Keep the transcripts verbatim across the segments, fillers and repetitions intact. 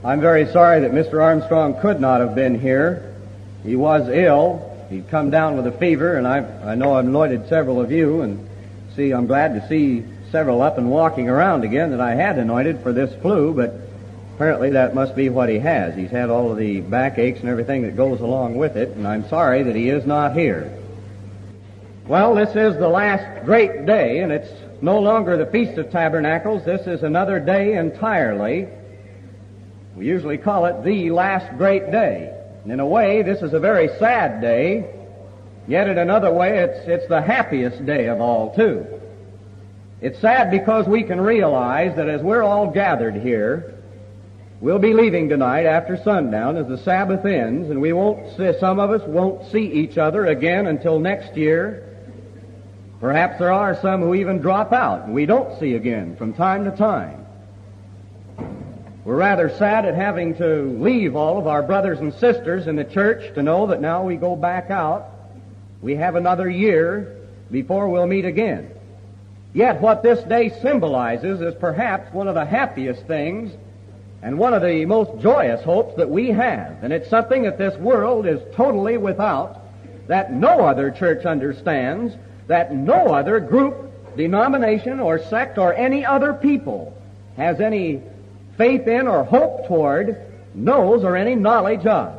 I'm very sorry that Mister Armstrong could not have been here. He was ill. He'd come down with a fever, and I I know I've anointed several of you, and see, I'm glad to see several up and walking around again that I had anointed for this flu, but apparently that must be what he has. He's had all of the backaches and everything that goes along with it, and I'm sorry that he is not here. Well, this is the last great day, and it's no longer the Feast of Tabernacles. This is another day entirely. We usually call it the last great day. And in a way, this is a very sad day, yet in another way, it's, it's the happiest day of all, too. It's sad because we can realize that as we're all gathered here, we'll be leaving tonight after sundown as the Sabbath ends, and we won't see, some of us won't see each other again until next year. Perhaps there are some who even drop out and we don't see again from time to time. We're rather sad at having to leave all of our brothers and sisters in the church to know that now we go back out. We have another year before we'll meet again. Yet what this day symbolizes is perhaps one of the happiest things and one of the most joyous hopes that we have. And it's something that this world is totally without, that no other church understands, that no other group, denomination, or sect, or any other people has any faith in or hope toward, knows, or any knowledge of.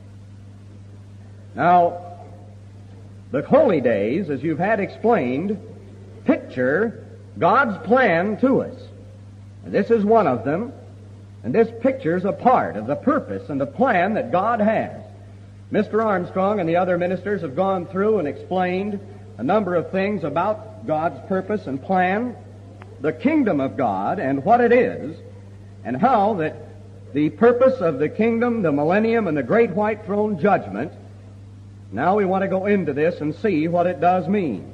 Now, the holy days, as you've had explained, picture God's plan to us. And this is one of them, and this pictures a part of the purpose and the plan that God has. Mister Armstrong and the other ministers have gone through and explained a number of things about God's purpose and plan, the kingdom of God and what it is, and how that the purpose of the kingdom, the millennium, and the great white throne judgment, now we want to go into this and see what it does mean.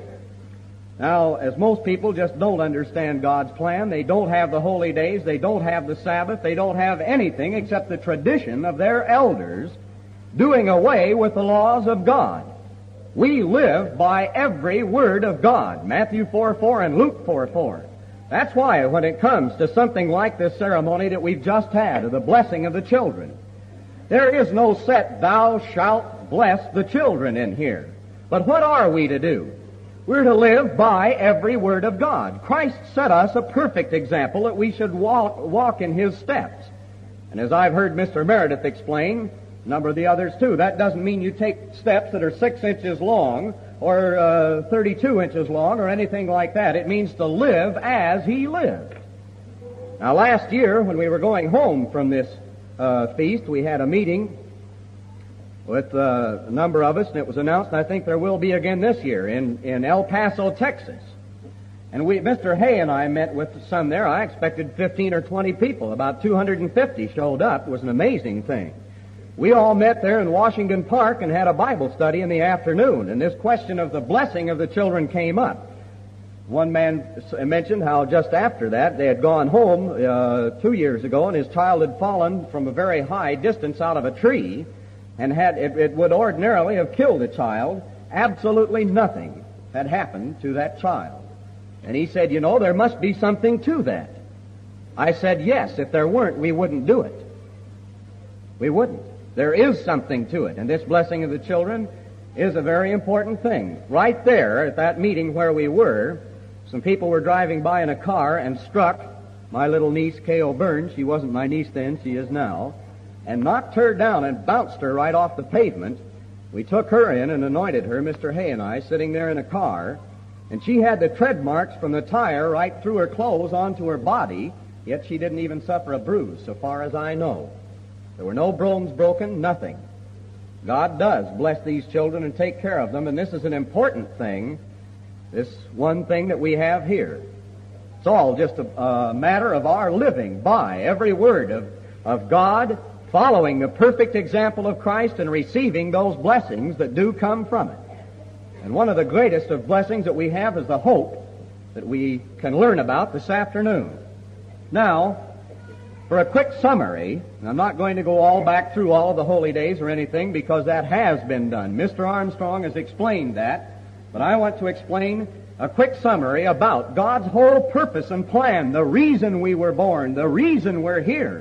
Now, as most people just don't understand God's plan, they don't have the holy days, they don't have the Sabbath, they don't have anything except the tradition of their elders doing away with the laws of God. We live by every word of God, Matthew four four and Luke four four. That's why when it comes to something like this ceremony that we've just had, of the blessing of the children, there is no set, thou shalt bless the children in here. But what are we to do? We're to live by every word of God. Christ set us a perfect example that we should walk, walk in His steps. And as I've heard Mister Meredith explain, a number of the others too, that doesn't mean you take steps that are six inches long or uh, thirty-two inches long or anything like that. It means to live as He lived. Now, last year, when we were going home from this uh, feast, we had a meeting with uh, a number of us, and it was announced, and I think there will be again this year, in, in El Paso, Texas. And we, Mister Hay and I met with some there. I expected fifteen or twenty people. About two hundred fifty showed up. It was an amazing thing. We all met there in Washington Park and had a Bible study in the afternoon, and this question of the blessing of the children came up. One man mentioned how just after that they had gone home uh, two years ago, and his child had fallen from a very high distance out of a tree, and had it, it would ordinarily have killed the child. Absolutely nothing had happened to that child. And he said, you know, there must be something to that. I said, yes, if there weren't, we wouldn't do it. We wouldn't. There is something to it, and this blessing of the children is a very important thing. Right there at that meeting where we were, some people were driving by in a car and struck my little niece, Kay O'Byrne. She wasn't my niece then, she is now, and knocked her down and bounced her right off the pavement. We took her in and anointed her, Mister Hay and I, sitting there in a car, and she had the tread marks from the tire right through her clothes onto her body, yet she didn't even suffer a bruise, so far as I know. There were no bones broken, nothing. God does bless these children and take care of them, and this is an important thing, this one thing that we have here. It's all just a, a matter of our living by every word of, of God, following the perfect example of Christ and receiving those blessings that do come from it. And one of the greatest of blessings that we have is the hope that we can learn about this afternoon. Now, for a quick summary, I'm not going to go all back through all of the holy days or anything because that has been done. Mister Armstrong has explained that, but I want to explain a quick summary about God's whole purpose and plan, the reason we were born, the reason we're here,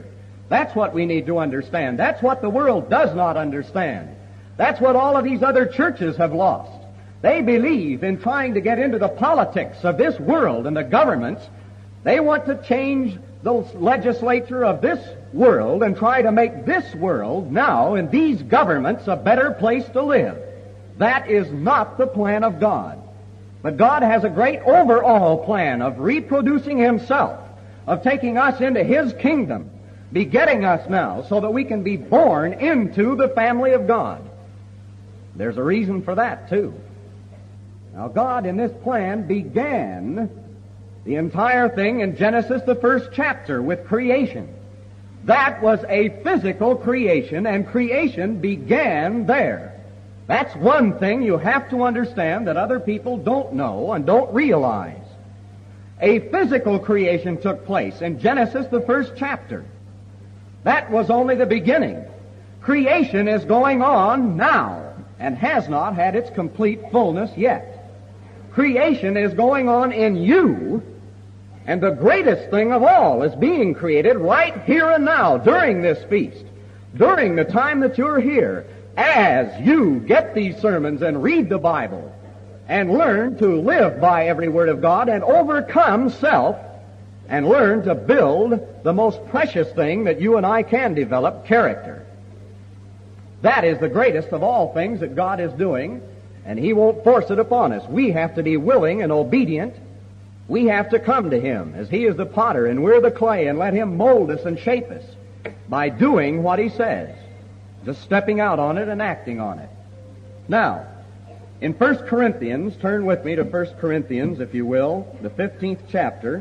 That's what we need to understand. That's what the world does not understand. That's what all of these other churches have lost. They believe in trying to get into the politics of this world and the governments. They want to change the legislature of this world and try to make this world now and these governments a better place to live. That is not the plan of God. But God has a great overall plan of reproducing Himself, of taking us into His kingdom, begetting us now so that we can be born into the family of God. There's a reason for that, too. Now, God in this plan began the entire thing in Genesis, the first chapter, with creation. That was a physical creation, and creation began there. That's one thing you have to understand that other people don't know and don't realize. A physical creation took place in Genesis, the first chapter. That was only the beginning. Creation is going on now and has not had its complete fullness yet. Creation is going on in you, and the greatest thing of all is being created right here and now during this feast, during the time that you're here, as you get these sermons and read the Bible and learn to live by every word of God and overcome self and learn to build the most precious thing that you and I can develop, character. That is the greatest of all things that God is doing, and He won't force it upon us. We have to be willing and obedient. We have to come to Him as He is the potter and we're the clay, and let Him mold us and shape us by doing what He says, just stepping out on it and acting on it. Now, in First Corinthians, turn with me to First Corinthians, if you will, the fifteenth chapter.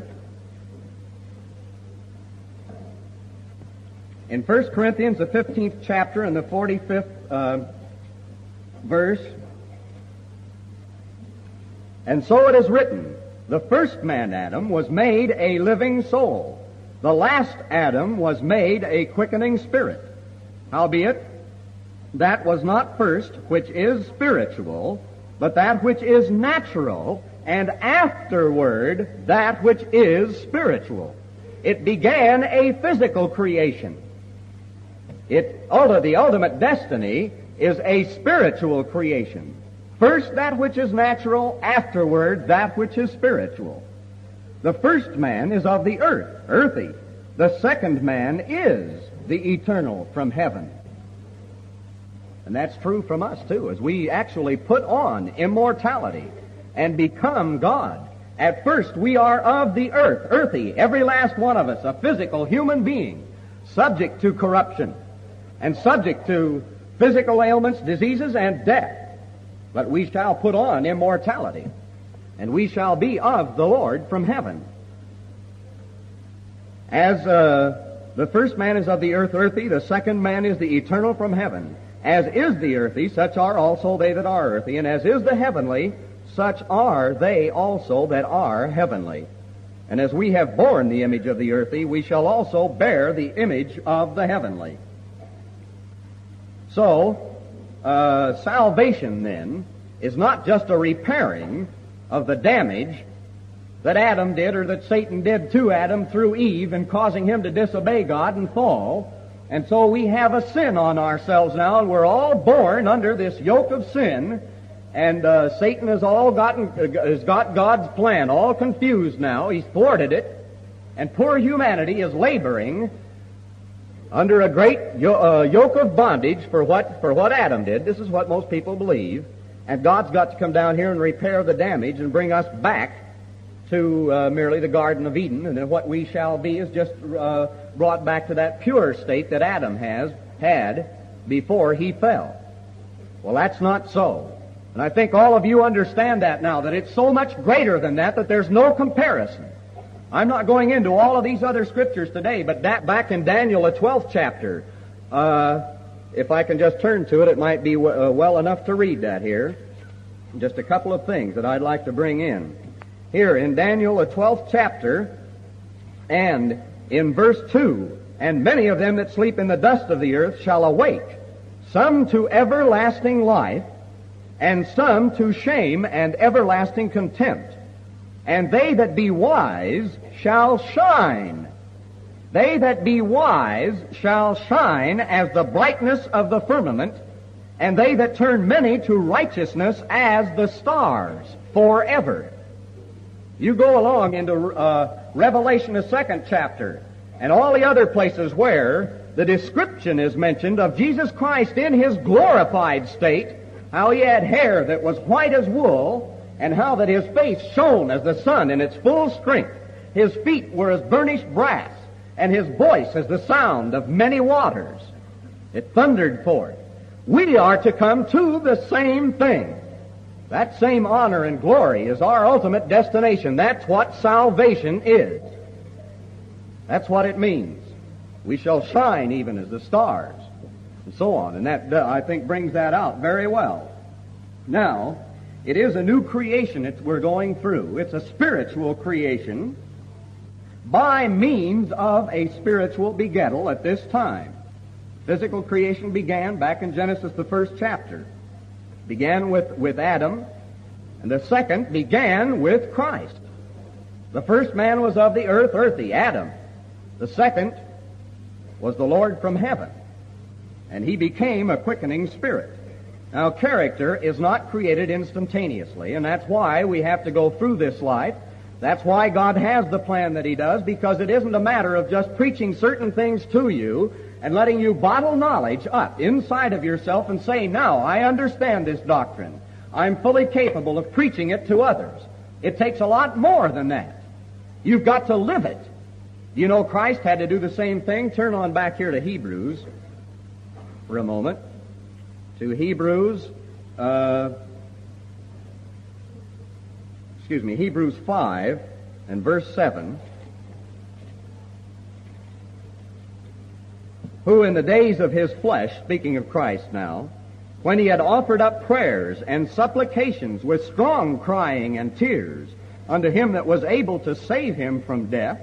In First Corinthians, the fifteenth chapter, and the forty-fifth uh, verse, and so it is written, the first man, Adam, was made a living soul. The last Adam was made a quickening spirit. Howbeit, that was not first which is spiritual, but that which is natural, and afterward that which is spiritual. It began a physical creation. It, although the ultimate destiny is a spiritual creation. First that which is natural, afterward that which is spiritual. The first man is of the earth, earthy. The second man is the eternal from heaven. And that's true from us too, as we actually put on immortality and become God. At first we are of the earth, earthy, every last one of us, a physical human being, subject to corruption and subject to physical ailments, diseases, and death. But we shall put on immortality, and we shall be of the Lord from heaven. As uh, the first man is of the earth, earthy, the second man is the eternal from heaven. As is the earthy, such are also they that are earthy, and as is the heavenly, such are they also that are heavenly. And as we have borne the image of the earthy, we shall also bear the image of the heavenly. So, Uh, salvation, then, is not just a repairing of the damage that Adam did, or that Satan did to Adam through Eve and causing him to disobey God and fall. And so we have a sin on ourselves now, and we're all born under this yoke of sin, and uh, Satan has all gotten, uh, has got God's plan all confused now. He's thwarted it, and poor humanity is laboring under a great yo- uh, yoke of bondage for what for what Adam did. This is what most people believe. And God's got to come down here and repair the damage and bring us back to uh, merely the Garden of Eden. And then what we shall be is just uh, brought back to that pure state that Adam has had before he fell. Well, that's not so. And I think all of you understand that now, that it's so much greater than that, that there's no comparison. I'm not going into all of these other scriptures today, but that back in Daniel, the twelfth chapter, uh, if I can just turn to it, it might be w- uh, well enough to read that here. Just a couple of things that I'd like to bring in. Here in Daniel, the twelfth chapter, and in verse two, and many of them that sleep in the dust of the earth shall awake, some to everlasting life, and some to shame and everlasting contempt. And they that be wise shall shine They that be wise shall shine as the brightness of the firmament, and they that turn many to righteousness as the stars forever. You go along into uh, Revelation, the second chapter, and all the other places where the description is mentioned of Jesus Christ in His glorified state, how He had hair that was white as wool, and how that His face shone as the sun in its full strength. His feet were as burnished brass, and His voice as the sound of many waters. It thundered forth. We are to come to the same thing. That same honor and glory is our ultimate destination. That's what salvation is. That's what it means. We shall shine even as the stars, and so on. And that, uh, I think, brings that out very well. Now, it is a new creation that we're going through. It's a spiritual creation by means of a spiritual begettal at this time. Physical creation began back in Genesis, the first chapter. Began with, with Adam, and the second began with Christ. The first man was of the earth, earthy, Adam. The second was the Lord from heaven, and He became a quickening spirit. Now, character is not created instantaneously, and that's why we have to go through this life. That's why God has the plan that He does, because it isn't a matter of just preaching certain things to you and letting you bottle knowledge up inside of yourself and say, now, I understand this doctrine. I'm fully capable of preaching it to others. It takes a lot more than that. You've got to live it. You know, Christ had to do the same thing. Turn on back here to Hebrews for a moment. To Hebrews, uh, excuse me, Hebrews five and verse seven. Who in the days of His flesh, speaking of Christ now, when He had offered up prayers and supplications with strong crying and tears unto Him that was able to save him from death,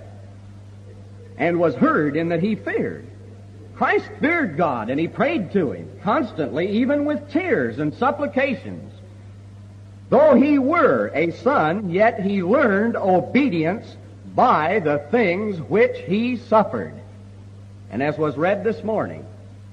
and was heard in that he feared. Christ feared God, and He prayed to Him constantly, even with tears and supplications. Though He were a son, yet He learned obedience by the things which He suffered. And as was read this morning,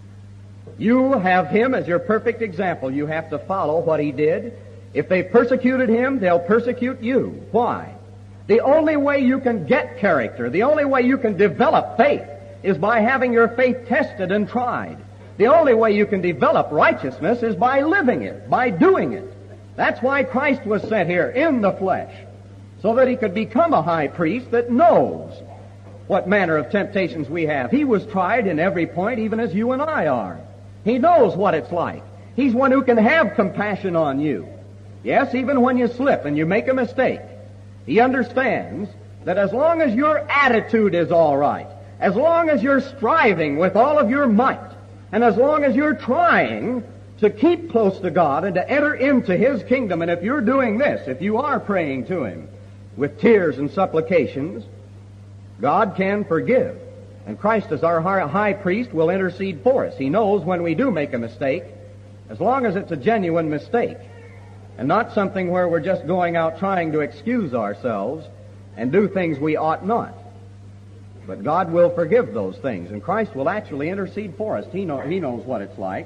you have Him as your perfect example. You have to follow what He did. If they persecuted Him, they'll persecute you. Why? The only way you can get character, the only way you can develop faith, is by having your faith tested and tried. The only way you can develop righteousness is by living it, by doing it. That's why Christ was sent here in the flesh, so that He could become a high priest that knows what manner of temptations we have. He was tried in every point, even as you and I are. He knows what it's like. He's one who can have compassion on you. Yes, even when you slip and you make a mistake, He understands that as long as your attitude is all right, as long as you're striving with all of your might, and as long as you're trying to keep close to God and to enter into His kingdom, and if you're doing this, if you are praying to Him with tears and supplications, God can forgive. And Christ, as our high priest, will intercede for us. He knows when we do make a mistake, as long as it's a genuine mistake, and not something where we're just going out trying to excuse ourselves and do things we ought not. But God will forgive those things, and Christ will actually intercede for us. He, know, he knows what it's like.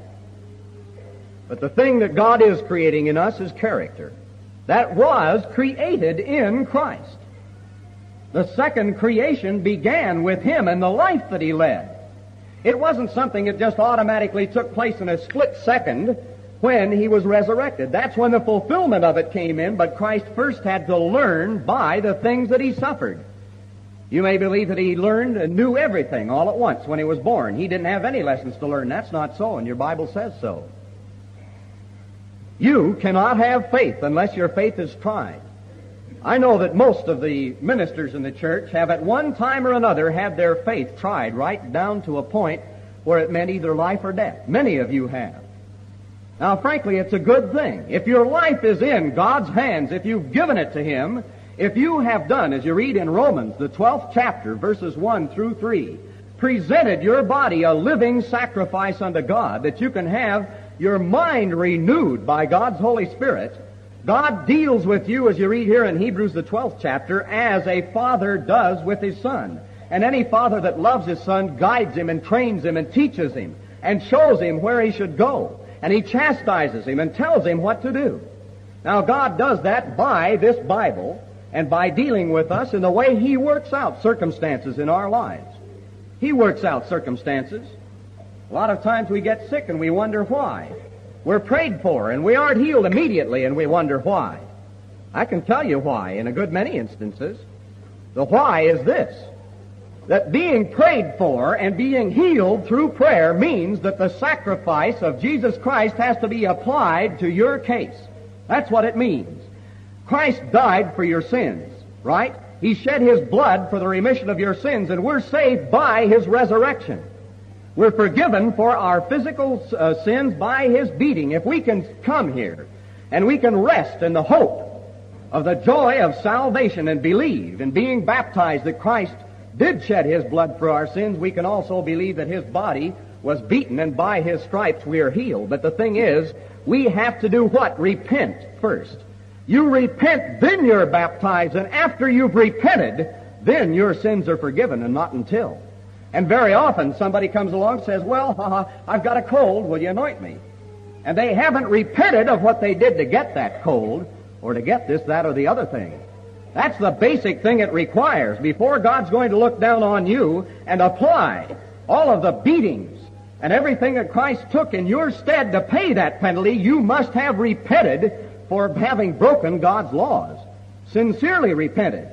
But the thing that God is creating in us is character. That was created in Christ. The second creation began with Him and the life that He led. It wasn't something that just automatically took place in a split second when He was resurrected. That's when the fulfillment of it came in, but Christ first had to learn by the things that He suffered. You may believe that He learned and knew everything all at once when He was born. He didn't have any lessons to learn. That's not so, and your Bible says so. You cannot have faith unless your faith is tried. I know that most of the ministers in the church have at one time or another had their faith tried right down to a point where it meant either life or death. Many of you have. Now, frankly, it's a good thing. If your life is in God's hands, if you've given it to Him, if you have done, as you read in Romans, the twelfth chapter, verses one through three, presented your body a living sacrifice unto God, that you can have your mind renewed by God's Holy Spirit, God deals with you, as you read here in Hebrews, the twelfth chapter, as a father does with his son. And any father that loves his son guides him and trains him and teaches him and shows him where he should go. And he chastises him and tells him what to do. Now, God does that by this Bible and by dealing with us in the way He works out circumstances in our lives. He works out circumstances. A lot of times we get sick and we wonder why. We're prayed for and we aren't healed immediately and we wonder why. I can tell you why in a good many instances. The why is this: that being prayed for and being healed through prayer means that the sacrifice of Jesus Christ has to be applied to your case. That's what it means. Christ died for your sins, right? He shed His blood for the remission of your sins, and we're saved by His resurrection. We're forgiven for our physical uh, sins by His beating. If we can come here and we can rest in the hope of the joy of salvation and believe in being baptized that Christ did shed His blood for our sins, we can also believe that His body was beaten and by His stripes we are healed. But the thing is, we have to do what? Repent first. You repent, then you're baptized, and after you've repented, then your sins are forgiven, and not until. And very often somebody comes along and says, well, uh, I've got a cold, will you anoint me? And they haven't repented of what they did to get that cold, or to get this, that, or the other thing. That's the basic thing it requires. Before God's going to look down on you and apply all of the beatings and everything that Christ took in your stead to pay that penalty, you must have repented for having broken God's laws. Sincerely repented.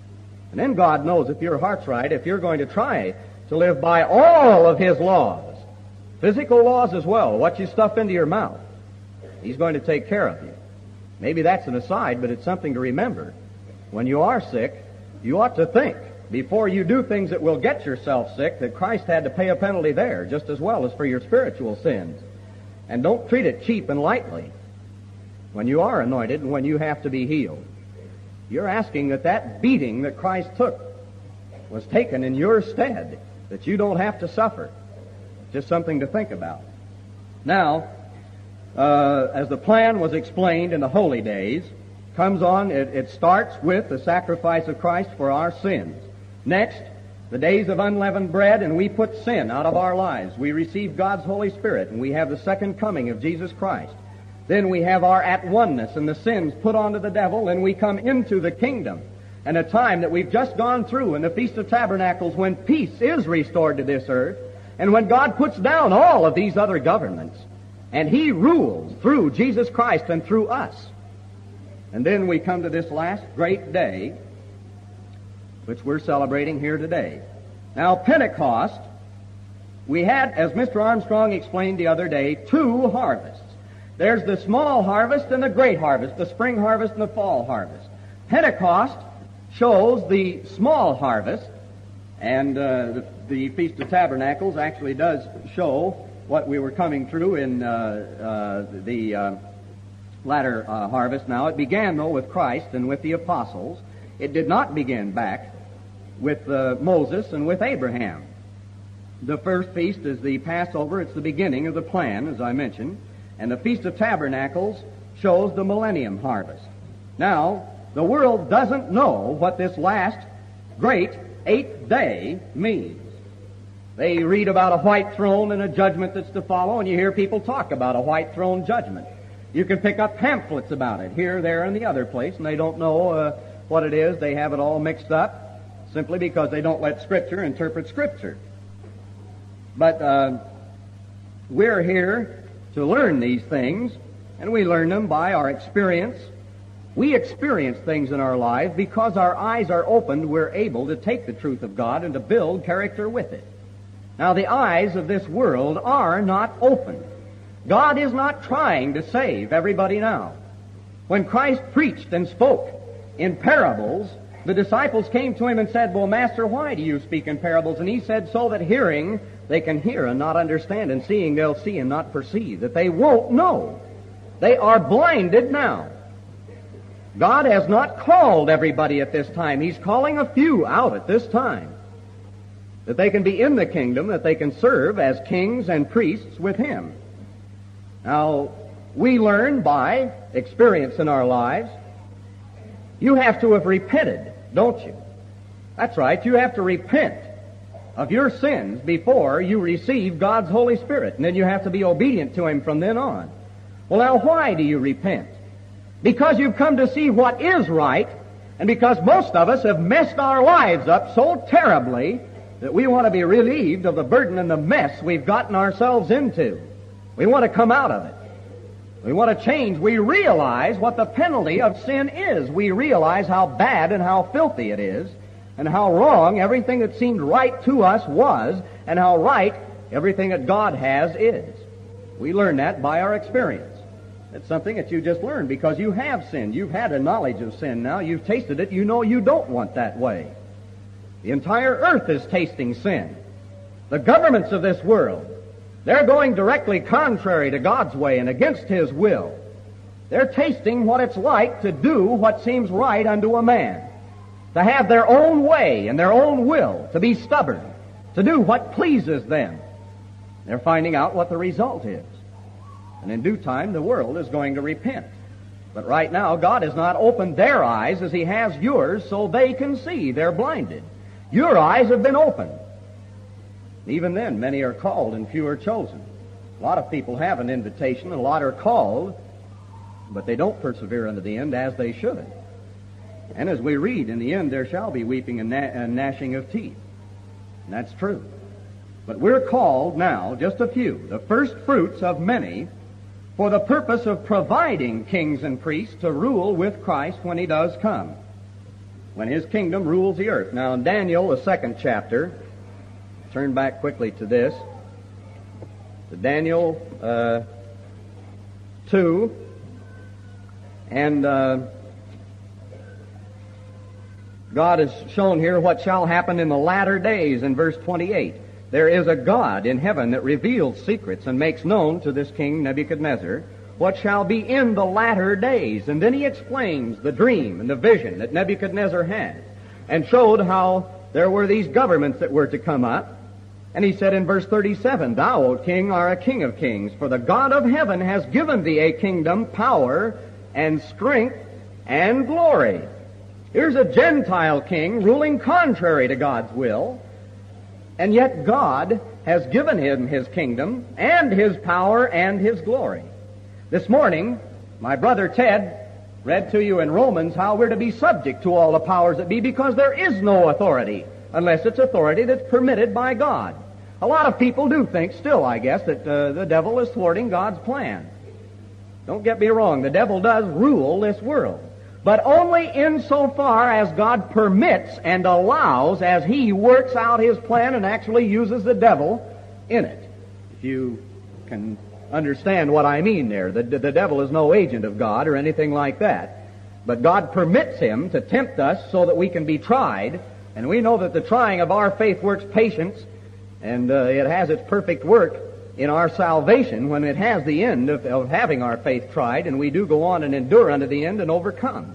And then God knows if your heart's right, if you're going to try to live by all of His laws, physical laws as well, what you stuff into your mouth, He's going to take care of you. Maybe that's an aside, but it's something to remember. When you are sick, you ought to think, before you do things that will get yourself sick, that Christ had to pay a penalty there, just as well as for your spiritual sins. And don't treat it cheap and lightly. When you are anointed and when you have to be healed, you're asking that that beating that Christ took was taken in your stead, that you don't have to suffer. Just something to think about. Now, uh, as the plan was explained in the holy days, comes on, it, it starts with the sacrifice of Christ for our sins. Next, the days of unleavened bread, and we put sin out of our lives. We receive God's Holy Spirit, and we have the second coming of Jesus Christ. Then we have our at-oneness and the sins put onto the devil, and we come into the kingdom. And a time that we've just gone through in the Feast of Tabernacles when peace is restored to this earth, and when God puts down all of these other governments, and He rules through Jesus Christ and through us. And then we come to this last great day, which we're celebrating here today. Now, Pentecost, we had, as Mister Armstrong explained the other day, two harvests. There's the small harvest and the great harvest, the spring harvest and the fall harvest. Pentecost shows the small harvest, and uh, the, the Feast of Tabernacles actually does show what we were coming through in uh, uh, the uh, latter uh, harvest. Now, it began, though, with Christ and with the apostles. It did not begin back with uh, Moses and with Abraham. The first feast is the Passover. It's the beginning of the plan, as I mentioned. And the Feast of Tabernacles shows the millennium harvest. Now, the world doesn't know what this last great eighth day means. They read about a white throne and a judgment that's to follow, and you hear people talk about a white throne judgment. You can pick up pamphlets about it here, there, and the other place, and they don't know uh, what it is. They have it all mixed up simply because they don't let Scripture interpret Scripture. But uh, we're here to learn these things, and we learn them by our experience. We experience things in our lives because our eyes are opened. We're able to take the truth of God and to build character with it. Now, the eyes of this world are not open. God is not trying to save everybody now. When Christ preached and spoke in parables, the disciples came to Him and said, "Well, Master, why do you speak in parables?" And He said, "So that hearing they can hear and not understand, and seeing they'll see and not perceive, that they won't know. They are blinded now." God has not called everybody at this time. He's calling a few out at this time, that they can be in the kingdom, that they can serve as kings and priests with Him. Now, we learn by experience in our lives. You have to have repented, don't you? That's right. You have to repent of your sins before you receive God's Holy Spirit. And then you have to be obedient to Him from then on. Well, now, why do you repent? Because you've come to see what is right, and because most of us have messed our lives up so terribly that we want to be relieved of the burden and the mess we've gotten ourselves into. We want to come out of it. We want to change. We realize what the penalty of sin is. We realize how bad and how filthy it is, and how wrong everything that seemed right to us was, and how right everything that God has is. We learn that by our experience. It's something that you just learned because you have sinned. You've had a knowledge of sin now. You've tasted it. You know you don't want that way. The entire earth is tasting sin. The governments of this world, they're going directly contrary to God's way and against His will. They're tasting what it's like to do what seems right unto a man, to have their own way and their own will, to be stubborn, to do what pleases them. They're finding out what the result is. And in due time, the world is going to repent. But right now, God has not opened their eyes as He has yours so they can see. They're blinded. Your eyes have been opened. Even then, many are called and few are chosen. A lot of people have an invitation, and a lot are called, but they don't persevere unto the end as they should. And as we read, in the end there shall be weeping and, gna- and gnashing of teeth. And that's true. But we're called now, just a few, the first fruits of many, for the purpose of providing kings and priests to rule with Christ when He does come, when His kingdom rules the earth. Now in Daniel, the second chapter, turn back quickly to this, to Daniel uh, two, and uh, God has shown here what shall happen in the latter days in verse twenty-eight. There is a God in heaven that reveals secrets and makes known to this king Nebuchadnezzar what shall be in the latter days. And then he explains the dream and the vision that Nebuchadnezzar had and showed how there were these governments that were to come up. And he said in verse thirty-seven, Thou, O king, art a king of kings, for the God of heaven has given thee a kingdom, power, and strength, and glory. Here's a Gentile king ruling contrary to God's will, and yet God has given him His kingdom and His power and His glory. This morning, my brother Ted read to you in Romans how we're to be subject to all the powers that be, because there is no authority unless it's authority that's permitted by God. A lot of people do think still, I guess, that uh, the devil is thwarting God's plan. Don't get me wrong, the devil does rule this world, but only insofar as God permits and allows, as He works out His plan and actually uses the devil in it. If you can understand what I mean there. The, the devil is no agent of God or anything like that. But God permits him to tempt us so that we can be tried. And we know that the trying of our faith works patience, and uh, it has its perfect work in our salvation when it has the end of, of having our faith tried, and we do go on and endure unto the end and overcome.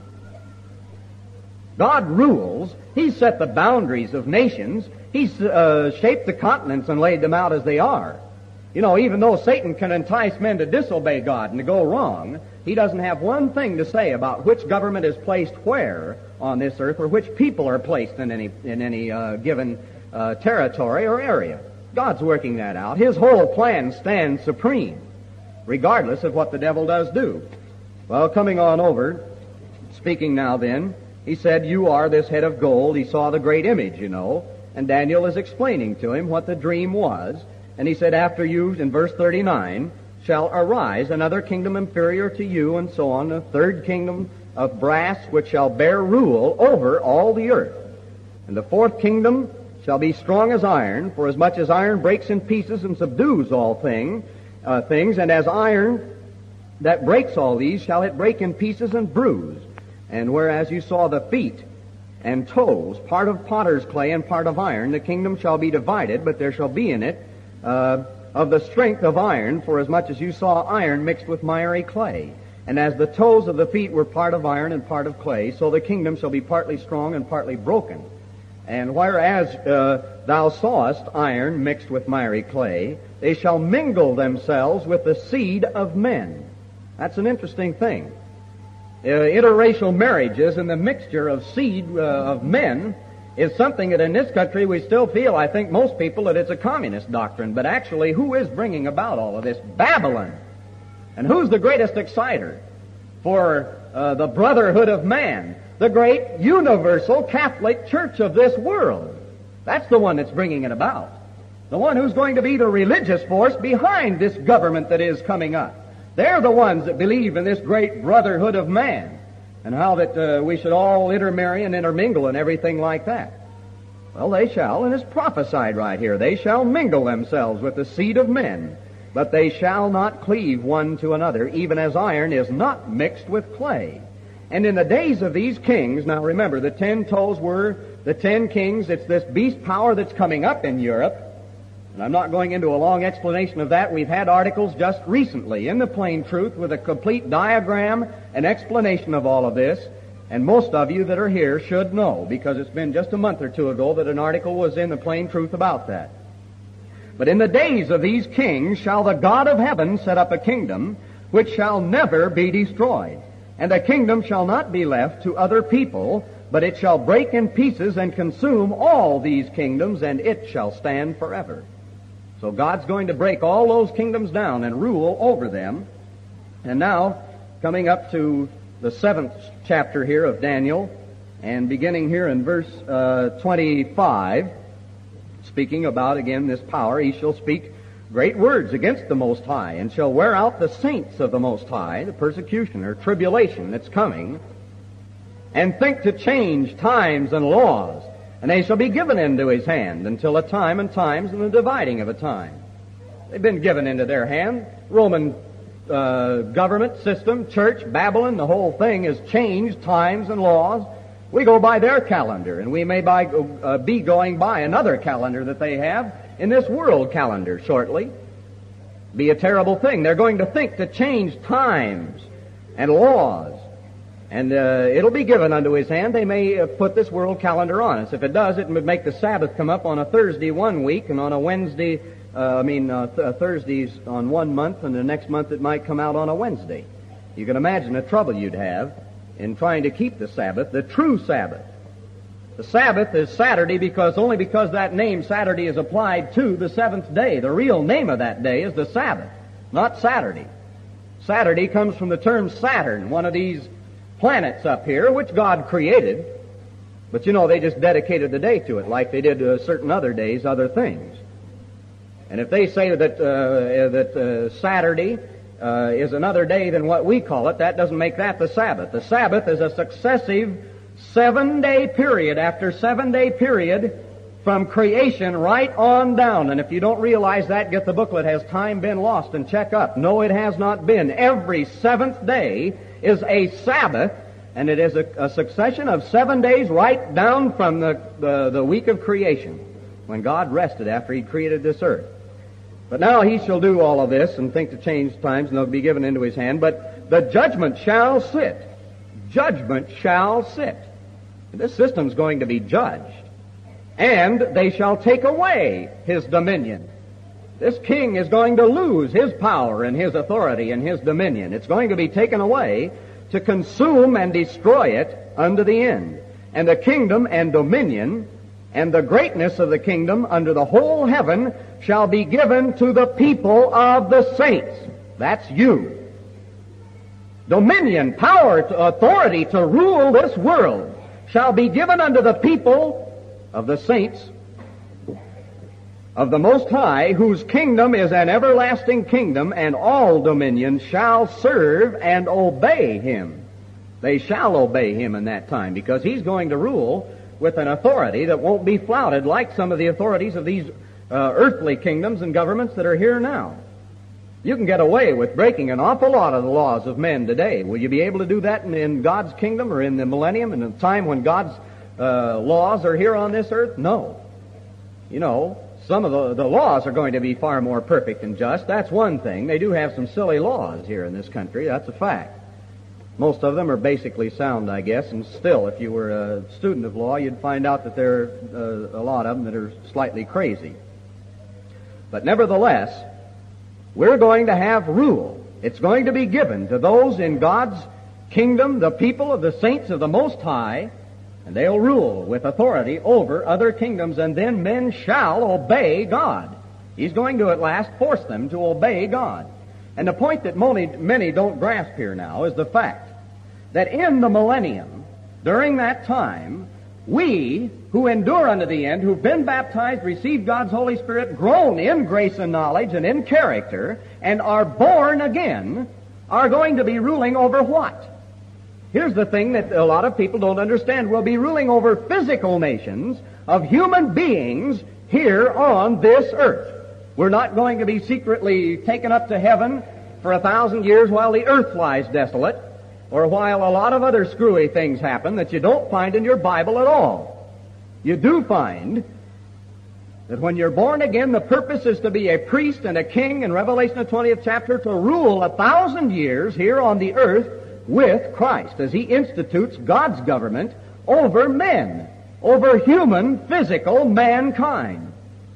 God rules. He set the boundaries of nations. He's uh, shaped the continents and laid them out as they are. You know, even though Satan can entice men to disobey God and to go wrong, he doesn't have one thing to say about which government is placed where on this earth, or which people are placed in any in any uh, given uh, territory or area. God's working that out. His whole plan stands supreme, regardless of what the devil does do. Well, coming on over, speaking now then, he said, you are this head of gold. He saw the great image, you know, and Daniel is explaining to him what the dream was. And he said, after you, in verse thirty-nine, shall arise another kingdom inferior to you, and so on, a third kingdom of brass, which shall bear rule over all the earth. And the fourth kingdom shall be strong as iron, for as much as iron breaks in pieces and subdues all thing, uh, things, and as iron that breaks all these, shall it break in pieces and bruise. And whereas you saw the feet and toes, part of potter's clay and part of iron, the kingdom shall be divided, but there shall be in it uh, of the strength of iron, for as much as you saw iron mixed with miry clay. And as the toes of the feet were part of iron and part of clay, so the kingdom shall be partly strong and partly broken. And whereas uh, thou sawest iron mixed with miry clay, they shall mingle themselves with the seed of men. That's an interesting thing. Uh, interracial marriages and the mixture of seed uh, of men is something that in this country we still feel, I think most people, that it's a communist doctrine. But actually, who is bringing about all of this? Babylon. And who's the greatest exciter for uh, the brotherhood of man? The great universal Catholic Church of this world. That's the one that's bringing it about. The one who's going to be the religious force behind this government that is coming up. They're the ones that believe in this great brotherhood of man, and how that uh, we should all intermarry and intermingle and everything like that. Well, they shall, and it's prophesied right here, they shall mingle themselves with the seed of men, but they shall not cleave one to another, even as iron is not mixed with clay. And in the days of these kings, now remember, the ten toes were the ten kings. It's this beast power that's coming up in Europe. And I'm not going into a long explanation of that. We've had articles just recently in the Plain Truth with a complete diagram and explanation of all of this. And most of you that are here should know, because it's been just a month or two ago that an article was in the Plain Truth about that. But in the days of these kings shall the God of heaven set up a kingdom which shall never be destroyed. And the kingdom shall not be left to other people, but it shall break in pieces and consume all these kingdoms, and it shall stand forever. So God's going to break all those kingdoms down and rule over them. And now, coming up to the seventh chapter here of Daniel, and beginning here in verse uh, twenty-five, speaking about, again, this power, he shall speak great words against the Most High, and shall wear out the saints of the Most High, the persecution or tribulation that's coming, and think to change times and laws. And they shall be given into his hand until a time and times and the dividing of a time. They've been given into their hand. Roman uh, government system, church, Babylon, the whole thing has changed times and laws. We go by their calendar, and we may by, uh, be going by another calendar that they have in this world calendar shortly. Be a terrible thing. They're going to think to change times and laws. And uh, it'll be given unto his hand. They may uh, put this world calendar on us. If it does, it would make the Sabbath come up on a Thursday one week, and on a Wednesday, uh, I mean, uh, th- Thursdays on one month, and the next month it might come out on a Wednesday. You can imagine the trouble you'd have in trying to keep the Sabbath, the true Sabbath. The Sabbath is Saturday because only because that name Saturday is applied to the seventh day. The real name of that day is the Sabbath, not Saturday. Saturday comes from the term Saturn, one of these planets up here, which God created. But you know, they just dedicated the day to it, like they did uh, certain other days, other things. And if they say that uh, that uh, Saturday uh, is another day than what we call it, that doesn't make that the Sabbath. The Sabbath is a successive seven-day period after seven-day period from creation right on down. And if you don't realize that, get the booklet, Has Time Been Lost, and check up. No, it has not been. Every seventh day is a Sabbath, and it is a, a succession of seven days right down from the, the, the week of creation, when God rested after He created this earth. But now He shall do all of this and think to change times, and they'll be given into His hand. But the judgment shall sit. Judgment shall sit. This system's going to be judged. And they shall take away His dominion. This king is going to lose his power and his authority and his dominion. It's going to be taken away to consume and destroy it unto the end. And the kingdom and dominion and the greatness of the kingdom under the whole heaven shall be given to the people of the saints. That's you. Dominion, power, authority to rule this world shall be given unto the people of the saints of the Most High, whose kingdom is an everlasting kingdom, and all dominion shall serve and obey Him. They shall obey Him in that time, because He's going to rule with an authority that won't be flouted like some of the authorities of these uh, earthly kingdoms and governments that are here now. You can get away with breaking an awful lot of the laws of men today. Will you be able to do that in, in God's kingdom or in the millennium, in the time when God's uh, laws are here on this earth? No. You know, some of the, the laws are going to be far more perfect and just. That's one thing. They do have some silly laws here in this country. That's a fact. Most of them are basically sound, I guess, and still, if you were a student of law, you'd find out that there are uh, a lot of them that are slightly crazy. But nevertheless, we're going to have rule. It's going to be given to those in God's kingdom, the people of the saints of the Most High, And they'll rule with authority over other kingdoms, and then men shall obey God. He's going to at last force them to obey God. And the point that many, many don't grasp here now is the fact that in the millennium, during that time, we who endure unto the end, who've been baptized, received God's Holy Spirit, grown in grace and knowledge and in character, and are born again, are going to be ruling over what? Here's the thing that a lot of people don't understand. We'll be ruling over physical nations of human beings here on this earth. We're not going to be secretly taken up to heaven for a thousand years while the earth lies desolate, or while a lot of other screwy things happen that you don't find in your Bible at all. You do find that when you're born again, the purpose is to be a priest and a king in Revelation the twentieth chapter, to rule a thousand years here on the earth with Christ as He institutes God's government over men, over human, physical mankind.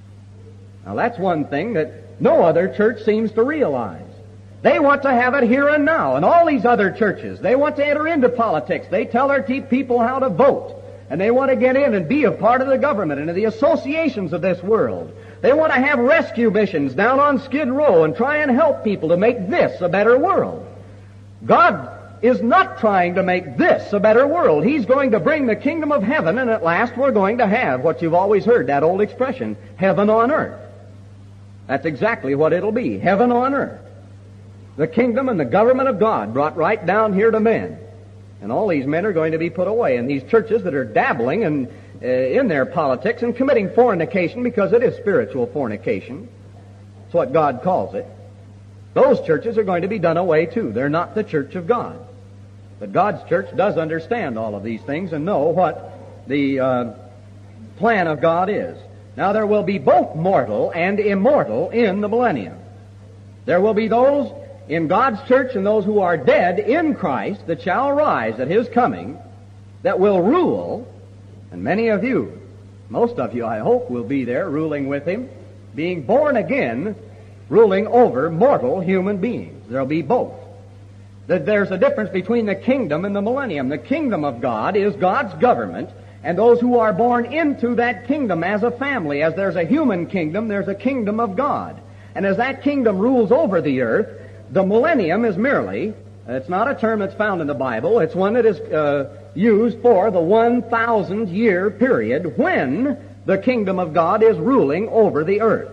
Now that's one thing that no other church seems to realize. They want to have it here and now, and all these other churches, they want to enter into politics. They tell their people how to vote, and they want to get in and be a part of the government and of the associations of this world. They want to have rescue missions down on Skid Row and try and help people to make this a better world. God is not trying to make this a better world. He's going to bring the kingdom of heaven, and at last we're going to have what you've always heard, that old expression, heaven on earth. That's exactly what it'll be, heaven on earth. The kingdom and the government of God brought right down here to men. And all these men are going to be put away. And these churches that are dabbling in, uh, in their politics and committing fornication, because it is spiritual fornication, that's what God calls it, those churches are going to be done away too. They're not the church of God. But God's church does understand all of these things and know what the uh, plan of God is. Now there will be both mortal and immortal in the millennium. There will be those in God's church and those who are dead in Christ that shall rise at His coming, that will rule, and many of you, most of you I hope, will be there ruling with Him, being born again, ruling over mortal human beings. There'll be both. That there's a difference between the kingdom and the millennium. The kingdom of God is God's government, and those who are born into that kingdom as a family. As there's a human kingdom, there's a kingdom of God. And as that kingdom rules over the earth, the millennium is merely, it's not a term that's found in the Bible, it's one that is uh, used for the one thousand year period when the kingdom of God is ruling over the earth.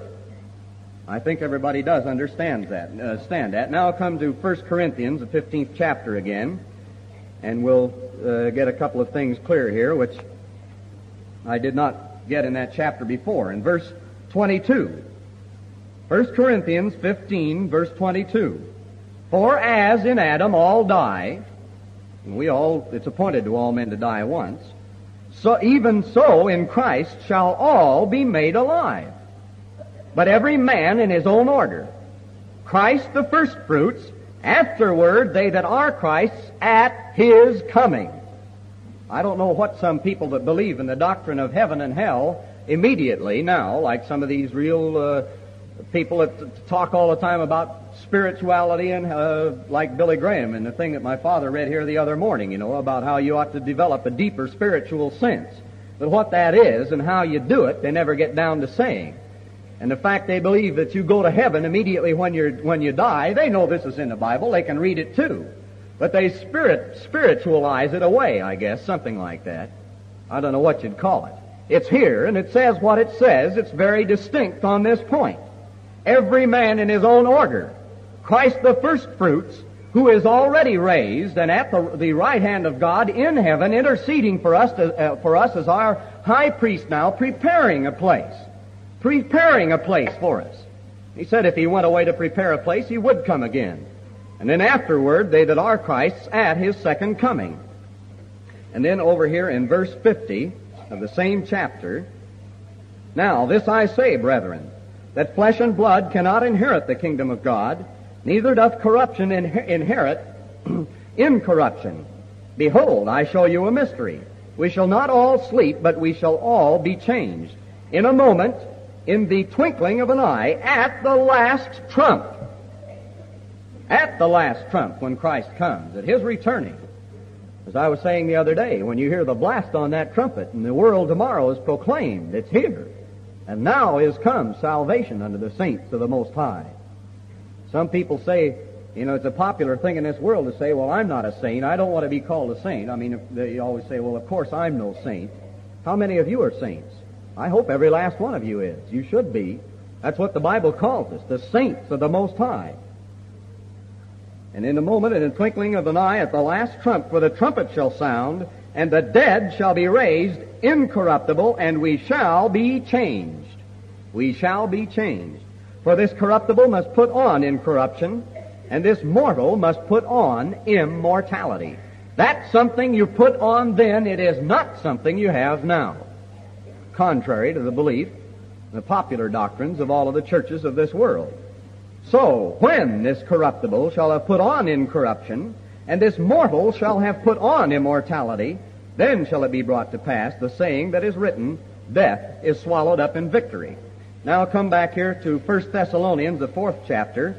I think everybody does understand that. Uh, stand that. Now I'll come to First Corinthians, the fifteenth chapter again, and we'll uh, get a couple of things clear here, which I did not get in that chapter before. In verse twenty-two, First Corinthians fifteen, verse twenty-two. For as in Adam all die, and we all, it's appointed to all men to die once, so even so in Christ shall all be made alive. But every man in his own order. Christ the firstfruits, afterward they that are Christ's at His coming. I don't know what some people that believe in the doctrine of heaven and hell immediately now, like some of these real uh, people that talk all the time about spirituality, and uh, like Billy Graham and the thing that my father read here the other morning, you know, about how you ought to develop a deeper spiritual sense. But what that is and how you do it, they never get down to saying. And the fact they believe that you go to heaven immediately when you when you die, they know this is in the Bible. They can read it too. But they spirit spiritualize it away, I guess, something like that. I don't know what you'd call it. It's here, and it says what it says. It's very distinct on this point. Every man in his own order. Christ the firstfruits, who is already raised and at the, the right hand of God in heaven, interceding for us, to, uh, for us as our high priest now, preparing a place. Preparing a place for us. He said if He went away to prepare a place, He would come again. And then afterward, they that are Christ's at His second coming. And then over here in verse fifty of the same chapter, now this I say, brethren, that flesh and blood cannot inherit the kingdom of God, neither doth corruption inher- inherit incorruption. Behold, I show you a mystery. We shall not all sleep, but we shall all be changed. In a moment, in the twinkling of an eye, at the last trump. At the last trump, when Christ comes, at His returning. As I was saying the other day, when you hear the blast on that trumpet and the world tomorrow is proclaimed, it's here. And now is come salvation unto the saints of the Most High. Some people say, you know, it's a popular thing in this world to say, well, I'm not a saint. I don't want to be called a saint. I mean, they always say, well, of course I'm no saint. How many of you are saints? I hope every last one of you is. You should be. That's what the Bible calls us, the saints of the Most High. And in a moment, in the twinkling of an eye, at the last trump, for the trumpet shall sound, and the dead shall be raised incorruptible, and we shall be changed. We shall be changed. For this corruptible must put on incorruption, and this mortal must put on immortality. That's something you put on then. It is not something you have now. Contrary to the belief, the popular doctrines of all of the churches of this world. So, when this corruptible shall have put on incorruption, and this mortal shall have put on immortality, then shall it be brought to pass the saying that is written, death is swallowed up in victory. Now I'll come back here to First Thessalonians, the fourth chapter.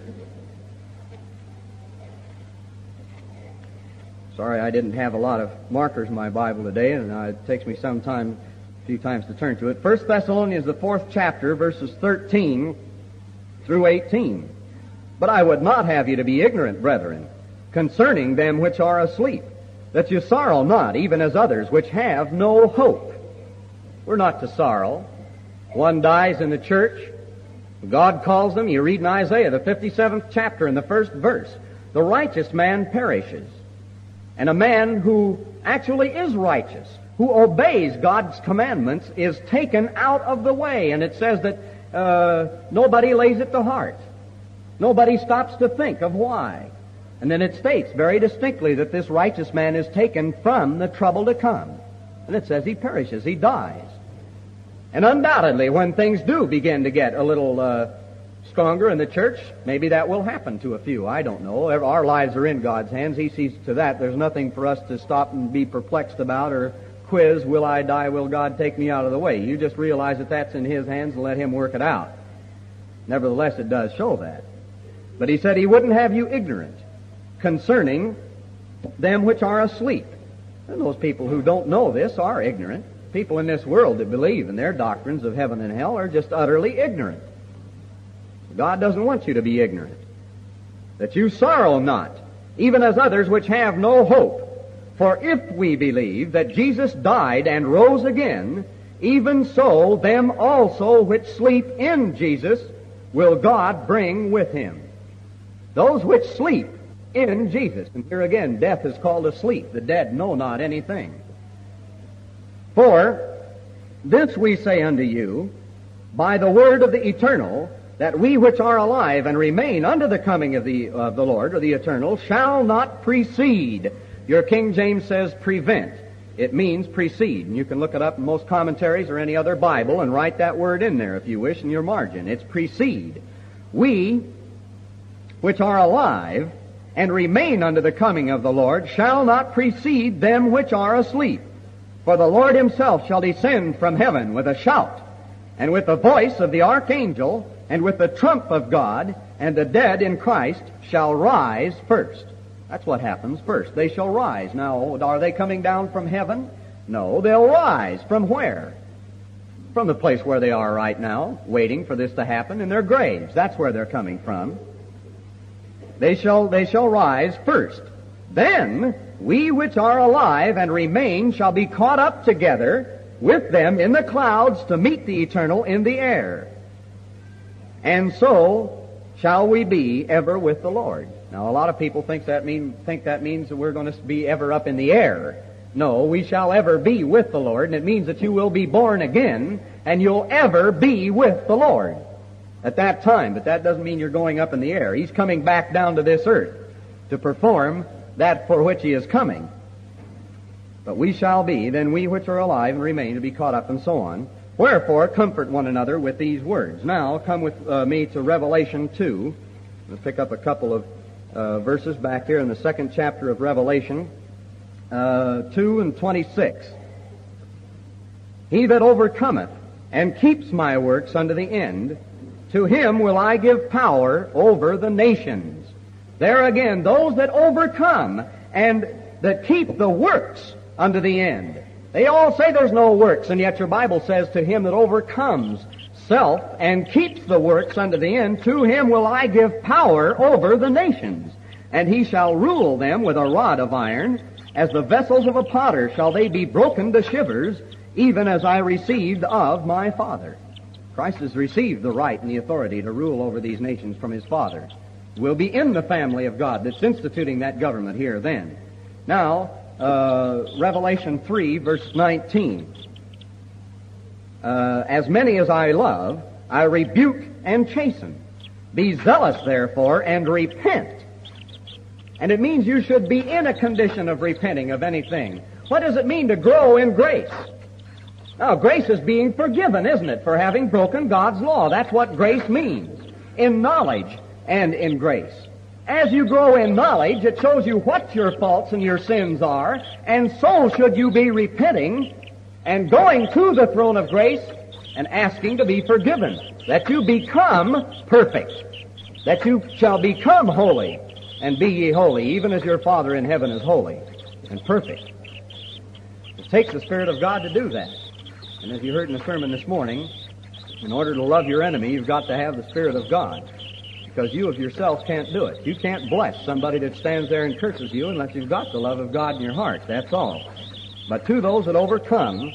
Sorry I didn't have a lot of markers in my Bible today, and uh, it takes me some time, a few times to turn to it. First Thessalonians, the fourth chapter, verses thirteen through eighteen. But I would not have you to be ignorant, brethren, concerning them which are asleep, that you sorrow not, even as others which have no hope. We're not to sorrow. One dies in the church. God calls them. You read in Isaiah, the fifty-seventh chapter, in the first verse. The righteous man perishes. And a man who actually is righteous, who obeys God's commandments, is taken out of the way. And it says that uh, nobody lays it to heart. Nobody stops to think of why. And then it states very distinctly that this righteous man is taken from the trouble to come. And it says he perishes, he dies. And undoubtedly, when things do begin to get a little uh, stronger in the church, maybe that will happen to a few. I don't know. Our lives are in God's hands. He sees to that. There's nothing for us to stop and be perplexed about or quiz, will I die, will God take me out of the way? You just realize that that's in His hands and let Him work it out. Nevertheless, it does show that. But He said He wouldn't have you ignorant concerning them which are asleep. And those people who don't know this are ignorant. People in this world that believe in their doctrines of heaven and hell are just utterly ignorant. God doesn't want you to be ignorant. That you sorrow not, even as others which have no hope. For if we believe that Jesus died and rose again, even so them also which sleep in Jesus will God bring with Him. Those which sleep in Jesus. And here again, death is called asleep. The dead know not anything. For this we say unto you, by the word of the eternal, that we which are alive and remain unto the coming of the, of the Lord, or the eternal, shall not precede. Your King James says prevent. It means precede. And you can look it up in most commentaries or any other Bible and write that word in there if you wish in your margin. It's precede. We which are alive and remain unto the coming of the Lord shall not precede them which are asleep. For the Lord Himself shall descend from heaven with a shout, and with the voice of the archangel, and with the trump of God, and the dead in Christ shall rise first. That's what happens first. They shall rise. Now, are they coming down from heaven? No, they'll rise. From where? From the place where they are right now, waiting for this to happen, in their graves. That's where they're coming from. They shall, they shall rise first. Then we which are alive and remain shall be caught up together with them in the clouds to meet the eternal in the air. And so shall we be ever with the Lord. Now, a lot of people think that mean think that means that we're going to be ever up in the air. No, we shall ever be with the Lord, and it means that you will be born again, and you'll ever be with the Lord at that time. But that doesn't mean you're going up in the air. He's coming back down to this earth to perform that for which He is coming. But we shall be, then we which are alive and remain to be caught up, and so on. Wherefore, comfort one another with these words. Now, come with uh, me to Revelation two. We'll pick up a couple of uh, verses back here in the second chapter of Revelation, uh, two and twenty-six. He that overcometh and keeps my works unto the end, to him will I give power over the nations. There again, those that overcome and that keep the works unto the end. They all say there's no works, and yet your Bible says, to him that overcomes self and keeps the works unto the end, to him will I give power over the nations, and he shall rule them with a rod of iron. As the vessels of a potter shall they be broken to shivers, even as I received of my Father. Christ has received the right and the authority to rule over these nations from his Father. We'll be in the family of God that's instituting that government here then. Now, uh, Revelation three, verse nineteen. Uh, as many as I love, I rebuke and chasten. Be zealous, therefore, and repent. And it means you should be in a condition of repenting of anything. What does it mean to grow in grace? Now, grace is being forgiven, isn't it, for having broken God's law. That's what grace means, in knowledge and in grace. As you grow in knowledge, it shows you what your faults and your sins are, and so should you be repenting and going to the throne of grace and asking to be forgiven, that you become perfect, that you shall become holy, and be ye holy, even as your Father in heaven is holy and perfect. It takes the Spirit of God to do that. And as you heard in the sermon this morning, in order to love your enemy, you've got to have the Spirit of God, because you of yourself can't do it. You can't bless somebody that stands there and curses you unless you've got the love of God in your heart. That's all. But to those that overcome,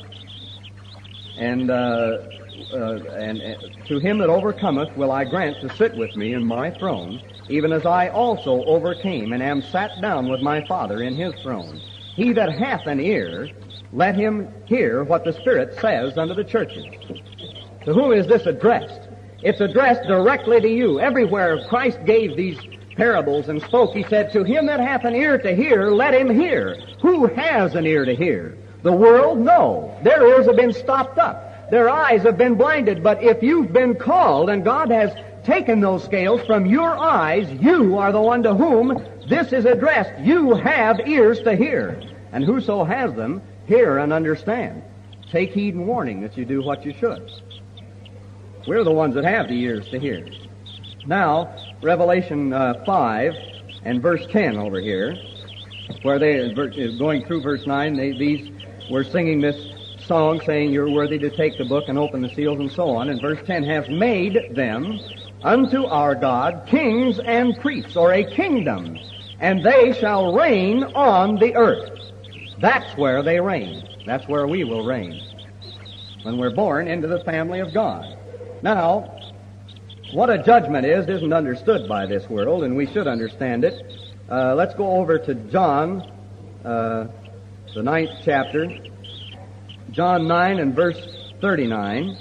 and, uh, uh, and uh, to him that overcometh will I grant to sit with me in my throne, even as I also overcame and am sat down with my Father in his throne. He that hath an ear, let him hear what the Spirit says unto the churches. To whom is this addressed? It's addressed directly to you. Everywhere Christ gave these parables and spoke, he said, to him that hath an ear to hear, let him hear. Who has an ear to hear? The world? No. Their ears have been stopped up. Their eyes have been blinded. But if you've been called and God has taken those scales from your eyes, you are the one to whom this is addressed. You have ears to hear. And whoso has them, hear and understand. Take heed and warning that you do what you should. We're the ones that have the ears to hear. Now, Revelation uh, five and verse ten over here, where they, going through verse nine, they, these were singing this song saying, you're worthy to take the book and open the seals and so on. And verse ten, has made them unto our God kings and priests, or a kingdom, and they shall reign on the earth. That's where they reign. That's where we will reign, when we're born into the family of God. Now, what a judgment is isn't understood by this world, and we should understand it. Uh, let's go over to John, uh, the ninth chapter, John nine and verse thirty-nine.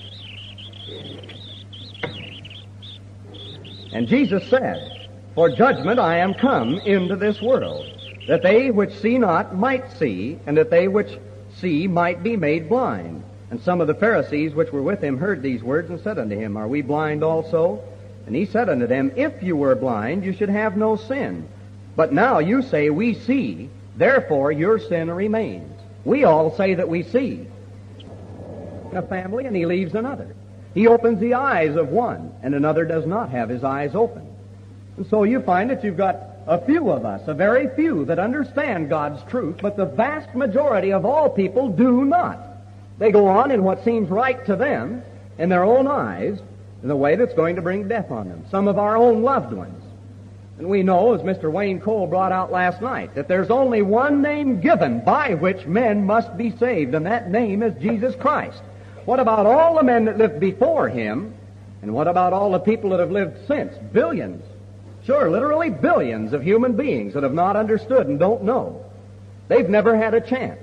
And Jesus said, for judgment I am come into this world, that they which see not might see, and that they which see might be made blind. And some of the Pharisees which were with him heard these words and said unto him, are we blind also? And he said unto them, if you were blind, you should have no sin. But now you say, we see, therefore your sin remains. We all say that we see. A family, and he leaves another. He opens the eyes of one, and another does not have his eyes open. And so you find that you've got a few of us, a very few, that understand God's truth, but the vast majority of all people do not. They go on in what seems right to them, in their own eyes, in the way that's going to bring death on them. Some of our own loved ones. And we know, as Mister Wayne Cole brought out last night, that there's only one name given by which men must be saved, and that name is Jesus Christ. What about all the men that lived before him, and what about all the people that have lived since? Billions. Sure, literally billions of human beings that have not understood and don't know. They've never had a chance.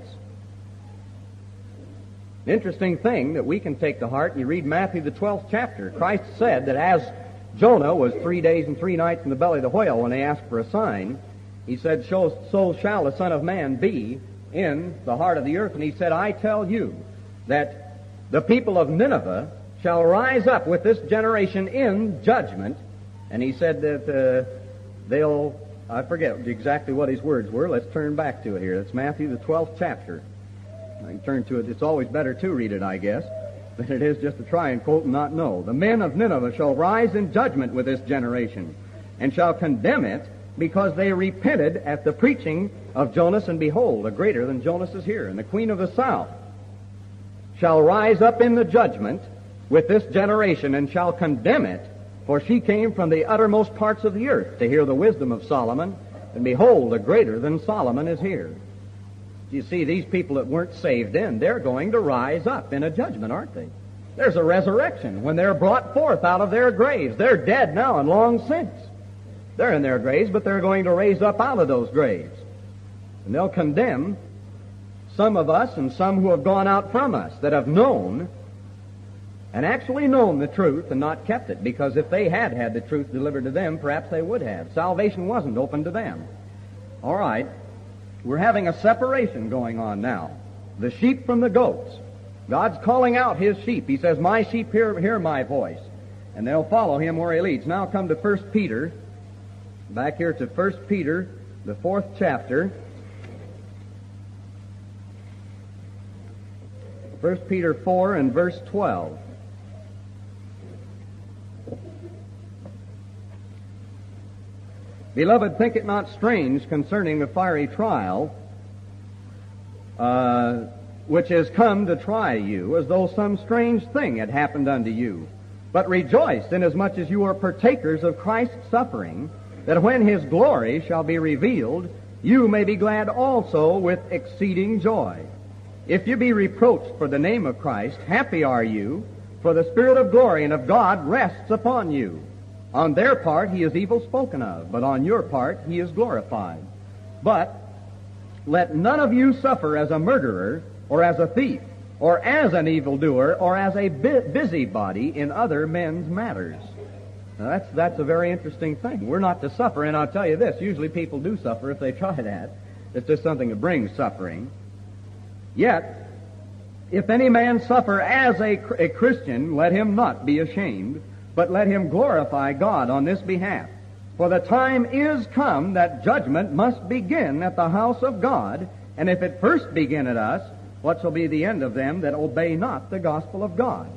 An interesting thing that we can take to heart, and you read Matthew the twelfth chapter. Christ said that as Jonah was three days and three nights in the belly of the whale when they asked for a sign, he said, so, so shall the Son of Man be in the heart of the earth. And he said, I tell you that the people of Nineveh shall rise up with this generation in judgment. And he said that uh, they'll, I forget exactly what his words were. Let's turn back to it here. It's Matthew the twelfth chapter. I can turn to it. It's always better to read it, I guess, than it is just to try and quote and not know. The men of Nineveh shall rise in judgment with this generation, and shall condemn it, because they repented at the preaching of Jonas, and behold, a greater than Jonas is here. And the queen of the south shall rise up in the judgment with this generation, and shall condemn it, for she came from the uttermost parts of the earth to hear the wisdom of Solomon, and behold, a greater than Solomon is here. You see, these people that weren't saved then, they're going to rise up in a judgment, aren't they? There's a resurrection when they're brought forth out of their graves. They're dead now and long since. They're in their graves, but they're going to raise up out of those graves. And they'll condemn some of us and some who have gone out from us that have known and actually known the truth and not kept it, because if they had had the truth delivered to them, perhaps they would have. Salvation wasn't open to them. All right, we're having a separation going on now. The sheep from the goats. God's calling out His sheep. He says, my sheep hear, hear my voice, and they'll follow Him where He leads. Now come to First Peter, back here to First Peter, the fourth chapter. First Peter four and verse twelve. Beloved, think it not strange concerning the fiery trial, uh, which is come to try you, as though some strange thing had happened unto you. But rejoice, inasmuch as you are partakers of Christ's suffering, that when His glory shall be revealed, you may be glad also with exceeding joy. If you be reproached for the name of Christ, happy are you, for the Spirit of glory and of God rests upon you. On their part He is evil spoken of, but on your part He is glorified. But let none of you suffer as a murderer, or as a thief, or as an evildoer, or as a busybody in other men's matters. Now that's, that's a very interesting thing. We're not to suffer, and I'll tell you this, usually people do suffer if they try that. It's just something that brings suffering. Yet, if any man suffer as a, a Christian, let him not be ashamed, but let him glorify God on this behalf. For the time is come that judgment must begin at the house of God, and if it first begin at us, what shall be the end of them that obey not the gospel of God?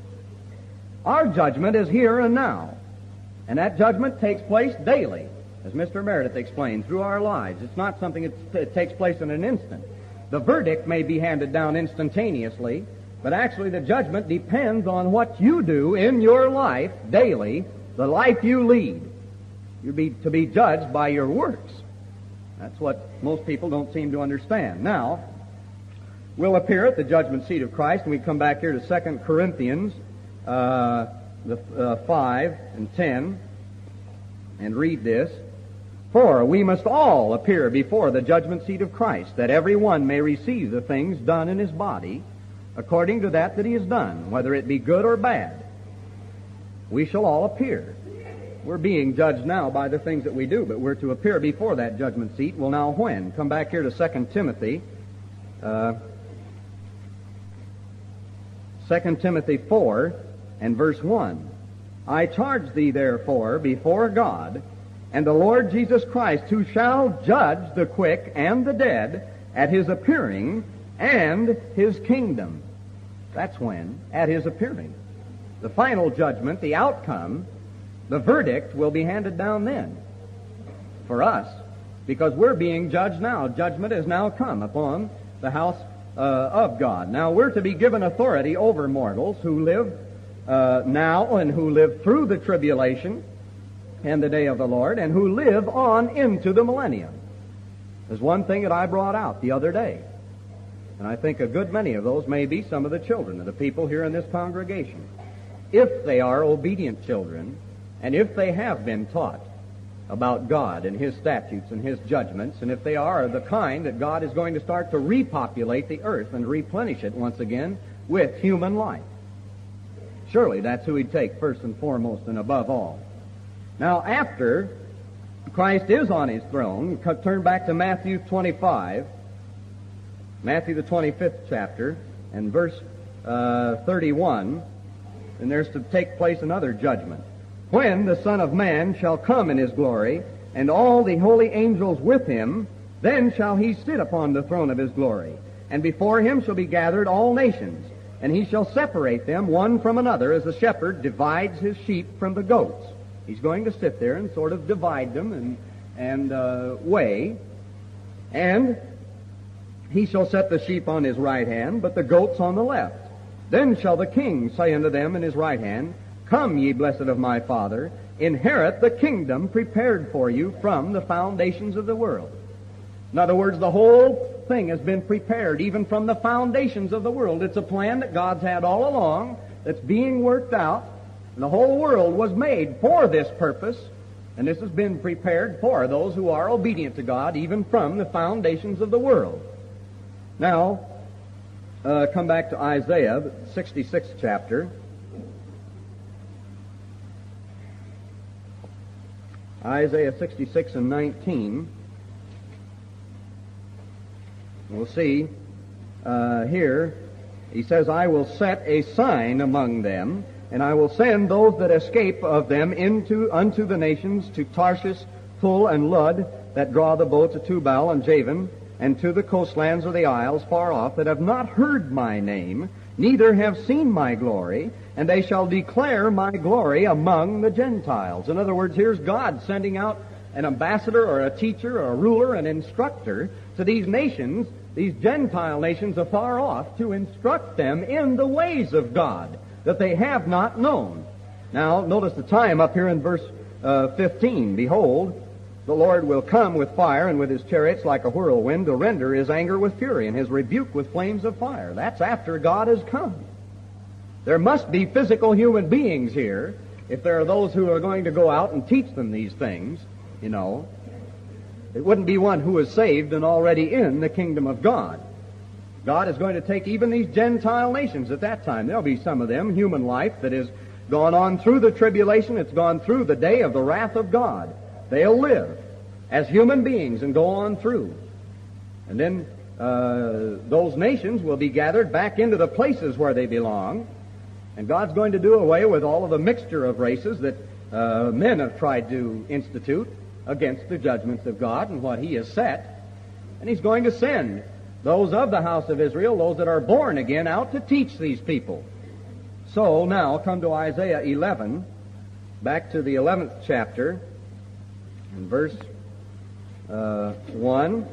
Our judgment is here and now, and that judgment takes place daily, as Mister Meredith explained, through our lives. It's not something that t- takes place in an instant. The verdict may be handed down instantaneously, but actually the judgment depends on what you do in your life daily, the life you lead. You're be, to be judged by your works. That's what most people don't seem to understand. Now, we'll appear at the judgment seat of Christ, and we come back here to Second Corinthians uh, the, uh, five and ten, and read this. For we must all appear before the judgment seat of Christ, that every one may receive the things done in his body, according to that that he has done, whether it be good or bad. We shall all appear. We're being judged now by the things that we do, but we're to appear before that judgment seat. Well, now when? Come back here to Second Timothy. Uh, Second Timothy four and verse one. I charge thee therefore before God and the Lord Jesus Christ, who shall judge the quick and the dead at His appearing and His kingdom. That's when, at His appearing. The final judgment, the outcome, the verdict will be handed down then for us, because we're being judged now. Judgment has now come upon the house uh, of God. Now we're to be given authority over mortals who live uh, now and who live through the tribulation and the day of the Lord, and who live on into the millennium. There's one thing that I brought out the other day, and I think a good many of those may be some of the children of the people here in this congregation. If they are obedient children, and if they have been taught about God and His statutes and His judgments, and if they are the kind that God is going to start to repopulate the earth and replenish it once again with human life. Surely that's who He'd take first and foremost and above all. Now, after Christ is on His throne, turn back to Matthew twenty-five, Matthew the twenty-fifth chapter, and verse uh, thirty-one, and there's to take place another judgment. When the Son of Man shall come in His glory, and all the holy angels with Him, then shall He sit upon the throne of His glory. And before Him shall be gathered all nations, and He shall separate them one from another, as the shepherd divides his sheep from the goats. He's going to sit there and sort of divide them and, and uh, weigh. And he shall set the sheep on his right hand, but the goats on the left. Then shall the king say unto them in his right hand, Come, ye blessed of my Father, inherit the kingdom prepared for you from the foundations of the world. In other words, the whole thing has been prepared even from the foundations of the world. It's a plan that God's had all along that's being worked out. And the whole world was made for this purpose, and this has been prepared for those who are obedient to God even from the foundations of the world. Now, uh, come back to Isaiah, sixty-sixth chapter. Isaiah sixty-six and nineteen. We'll see uh, here, he says, I will set a sign among them, and I will send those that escape of them into unto the nations, to Tarshish, Pul, and Lud, that draw the bow to Tubal and Javan, and to the coastlands of the isles far off, that have not heard my name, neither have seen my glory, and they shall declare my glory among the Gentiles. In other words, here's God sending out an ambassador or a teacher or a ruler, an instructor to these nations, these Gentile nations afar off, to instruct them in the ways of God that they have not known. Now, notice the time up here in verse uh, fifteen. Behold, the Lord will come with fire and with his chariots like a whirlwind to render his anger with fury and his rebuke with flames of fire. That's after God has come. There must be physical human beings here if there are those who are going to go out and teach them these things, you know. It wouldn't be one who is saved and already in the kingdom of God. God is going to take even these Gentile nations at that time. There'll be some of them, human life that has gone on through the tribulation. It's gone through the day of the wrath of God. They'll live as human beings and go on through. And then uh, those nations will be gathered back into the places where they belong. And God's going to do away with all of the mixture of races that uh, men have tried to institute against the judgments of God and what He has set. And He's going to send those of the house of Israel, those that are born again, out to teach these people. So now come to Isaiah eleven, back to the eleventh chapter, in verse uh, one.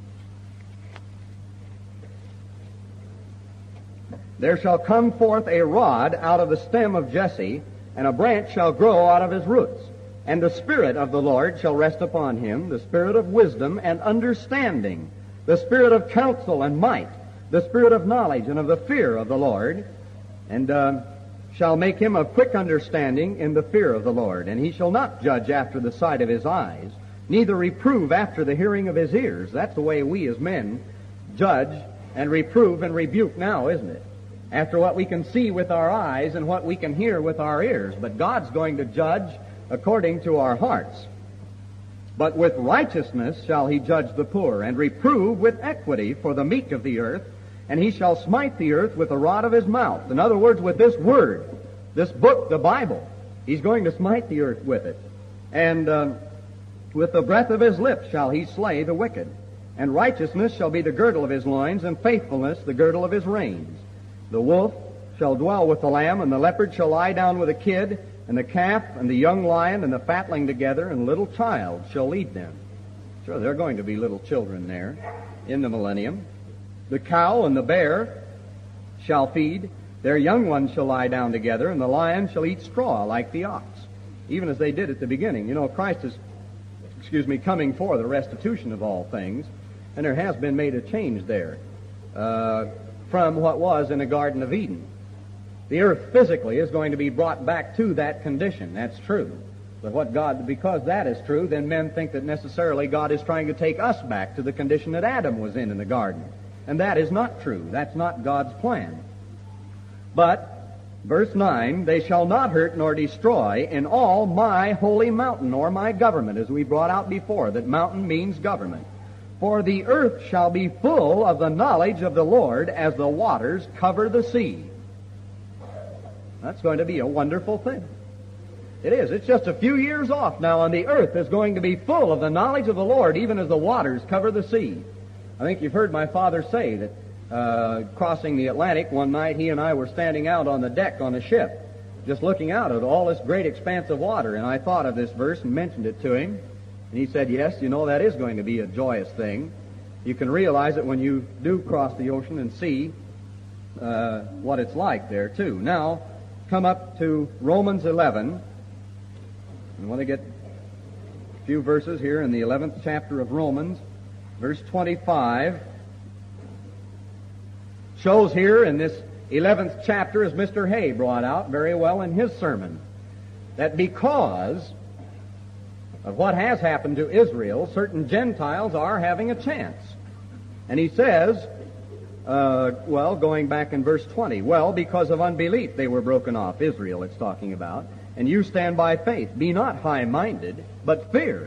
There shall come forth a rod out of the stem of Jesse, and a branch shall grow out of his roots. And the Spirit of the Lord shall rest upon him, the Spirit of wisdom and understanding, the Spirit of counsel and might, the Spirit of knowledge and of the fear of the Lord, and uh, shall make him of quick understanding in the fear of the Lord. And he shall not judge after the sight of his eyes, neither reprove after the hearing of his ears. That's the way we as men judge and reprove and rebuke now, isn't it? After what we can see with our eyes and what we can hear with our ears. But God's going to judge according to our hearts. But with righteousness shall he judge the poor, and reprove with equity for the meek of the earth, and he shall smite the earth with the rod of his mouth. In other words, with this word, this book, the Bible, he's going to smite the earth with it. And uh, with the breath of his lips shall he slay the wicked. And righteousness shall be the girdle of his loins, and faithfulness the girdle of his reins. The wolf shall dwell with the lamb, and the leopard shall lie down with the kid, and the calf and the young lion and the fatling together, and a little child shall lead them. Sure, there are going to be little children there in the millennium. The cow and the bear shall feed. Their young ones shall lie down together, and the lion shall eat straw like the ox, even as they did at the beginning. You know, Christ is, excuse me, coming for the restitution of all things, and there has been made a change there uh, from what was in the Garden of Eden. The earth physically is going to be brought back to that condition. That's true. But what God, because that is true, then men think that necessarily God is trying to take us back to the condition that Adam was in in the garden. And that is not true. That's not God's plan. But, verse nine, they shall not hurt nor destroy in all my holy mountain, or my government, as we brought out before, that mountain means government. For the earth shall be full of the knowledge of the Lord as the waters cover the sea. That's going to be a wonderful thing. It is. It's just a few years off now, and the earth is going to be full of the knowledge of the Lord, even as the waters cover the sea. I think you've heard my father say that uh, crossing the Atlantic one night, he and I were standing out on the deck on a ship, just looking out at all this great expanse of water, and I thought of this verse and mentioned it to him. And he said, yes, you know, that is going to be a joyous thing. You can realize it when you do cross the ocean and see uh, what it's like there, too. Now, come up to Romans eleven. I want to get a few verses here in the eleventh chapter of Romans. Verse twenty-five shows here in this eleventh chapter, as Mister Hay brought out very well in his sermon, that because of what has happened to Israel, certain Gentiles are having a chance. And he says, uh, well, going back in verse twenty, well, because of unbelief they were broken off, Israel it's talking about, and you stand by faith. Be not high-minded, but fear.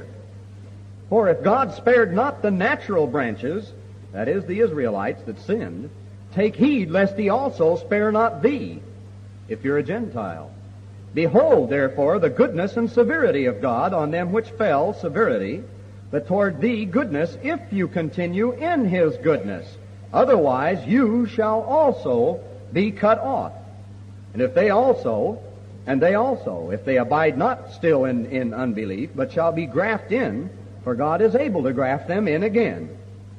For if God spared not the natural branches, that is, the Israelites that sinned, take heed lest he also spare not thee, if you're a Gentile. Behold, therefore, the goodness and severity of God on them which fell, severity, but toward thee goodness, if you continue in his goodness. Otherwise you shall also be cut off. And if they also, and they also, if they abide not still in, in unbelief, but shall be grafted in, for God is able to graft them in again.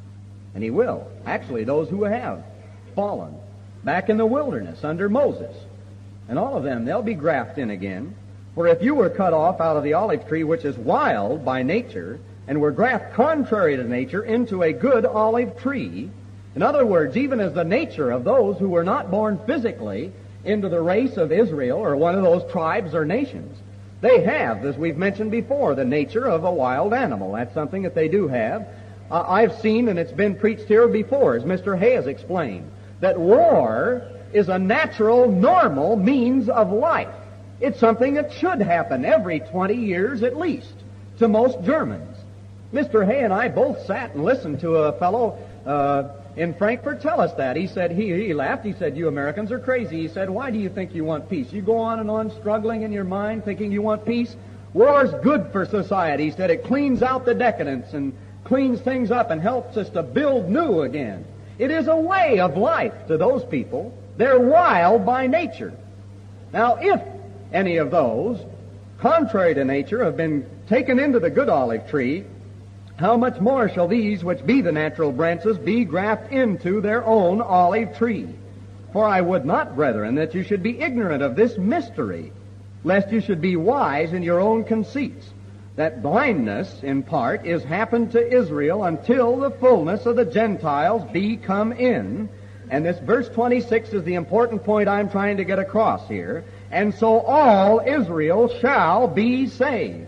And he will. Actually, those who have fallen back in the wilderness under Moses, and all of them, they'll be grafted in again. For if you were cut off out of the olive tree, which is wild by nature, and were grafted contrary to nature into a good olive tree, in other words, even as the nature of those who were not born physically into the race of Israel or one of those tribes or nations, they have, as we've mentioned before, the nature of a wild animal. That's something that they do have. Uh, I've seen, and it's been preached here before, as Mister Hay has explained, that war is a natural, normal means of life. It's something that should happen every twenty years at least to most Germans. Mister Hay and I both sat and listened to a fellow uh, in Frankfurt tell us that. He said, he, he laughed, he said, you Americans are crazy. He said, why do you think you want peace? You go on and on struggling in your mind thinking you want peace. War's good for society. He said it cleans out the decadence and cleans things up and helps us to build new again. It is a way of life to those people. They're wild by nature. Now, if any of those, contrary to nature, have been taken into the good olive tree, how much more shall these, which be the natural branches, be grafted into their own olive tree? For I would not, brethren, that you should be ignorant of this mystery, lest you should be wise in your own conceits, that blindness, in part, is happened to Israel until the fullness of the Gentiles be come in. And this verse twenty-six is the important point I'm trying to get across here. And so all Israel shall be saved.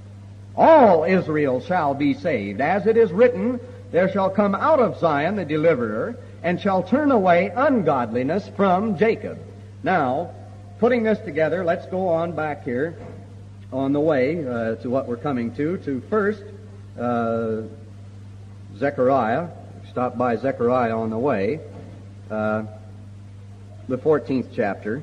All Israel shall be saved. As it is written, there shall come out of Zion the deliverer, and shall turn away ungodliness from Jacob. Now, putting this together, let's go on back here on the way uh, to what we're coming to, to first uh, Zechariah. Stop by Zechariah on the way. Uh, the fourteenth chapter.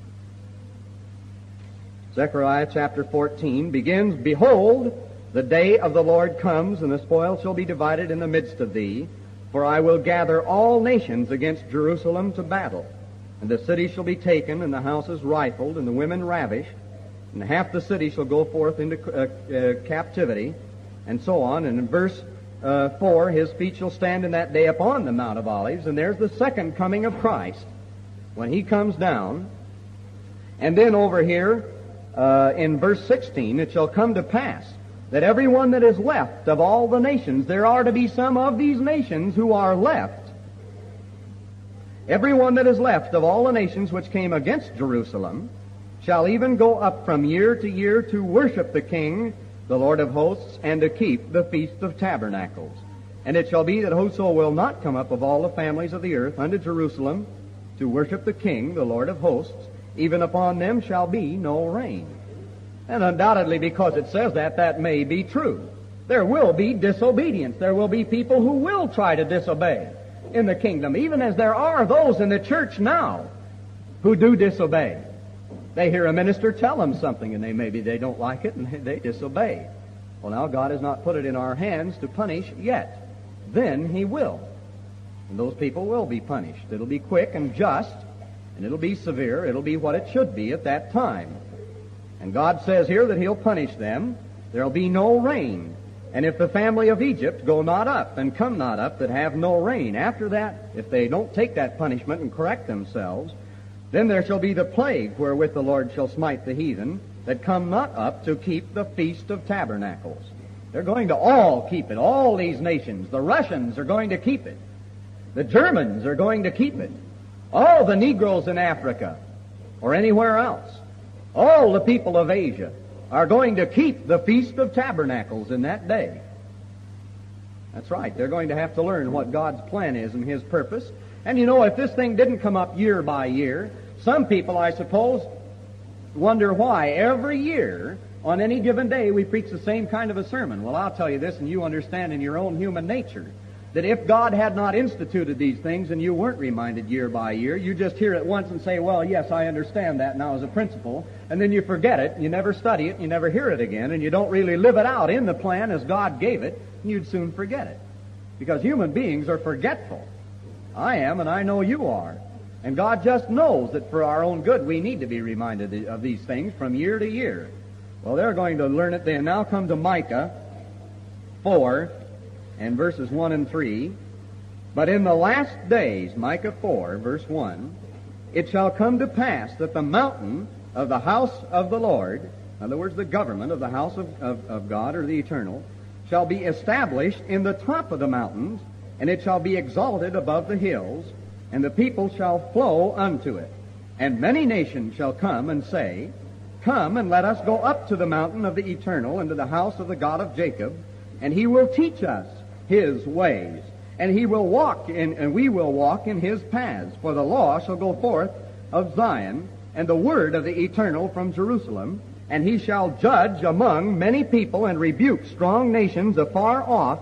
Zechariah chapter fourteen begins, Behold, the day of the Lord comes, and the spoil shall be divided in the midst of thee. For I will gather all nations against Jerusalem to battle. And the city shall be taken, and the houses rifled, and the women ravished. And half the city shall go forth into uh, uh, captivity, and so on. And in verse uh, four, his feet shall stand in that day upon the Mount of Olives. And there's the second coming of Christ, when he comes down. And then over here, uh, in verse sixteen, it shall come to pass that everyone that is left of all the nations, there are to be some of these nations who are left. Everyone that is left of all the nations which came against Jerusalem shall even go up from year to year to worship the King, the Lord of hosts, and to keep the Feast of Tabernacles. And it shall be that whoso will not come up of all the families of the earth unto Jerusalem to worship the King, the Lord of hosts, even upon them shall be no rain. And undoubtedly, because it says that, that may be true. There will be disobedience. There will be people who will try to disobey in the kingdom, even as there are those in the church now who do disobey. They hear a minister tell them something, and they maybe they don't like it, and they disobey. Well, now, God has not put it in our hands to punish yet. Then He will. And those people will be punished. It'll be quick and just, and it'll be severe. It'll be what it should be at that time. And God says here that He'll punish them. There'll be no rain. And if the family of Egypt go not up and come not up that have no rain, after that, if they don't take that punishment and correct themselves, then there shall be the plague wherewith the Lord shall smite the heathen that come not up to keep the Feast of Tabernacles. They're going to all keep it, all these nations. The Russians are going to keep it. The Germans are going to keep it. All the Negroes in Africa or anywhere else. All the people of Asia are going to keep the Feast of Tabernacles in that day. That's right. They're going to have to learn what God's plan is and His purpose. And you know, if this thing didn't come up year by year, some people, I suppose, wonder why every year on any given day we preach the same kind of a sermon. Well, I'll tell you this, and you understand in your own human nature, that if God had not instituted these things and you weren't reminded year by year, you just hear it once and say, well, yes, I understand that now as a principle, and then you forget it, you never study it, and you never hear it again, and you don't really live it out in the plan as God gave it, and you'd soon forget it. Because human beings are forgetful. I am, and I know you are. And God just knows that for our own good we need to be reminded of these things from year to year. Well, they're going to learn it then. Now come to Micah four and verses one and three. But in the last days, Micah four, verse one, it shall come to pass that the mountain of the house of the Lord, in other words, the government of the house of, of, of God or the eternal, shall be established in the top of the mountains, and it shall be exalted above the hills, and the people shall flow unto it. And many nations shall come and say, Come, and let us go up to the mountain of the eternal, and to the house of the God of Jacob, and He will teach us His ways, and He will walk in, and we will walk in His paths. For the law shall go forth of Zion, and the word of the eternal from Jerusalem, and He shall judge among many people, and rebuke strong nations afar off,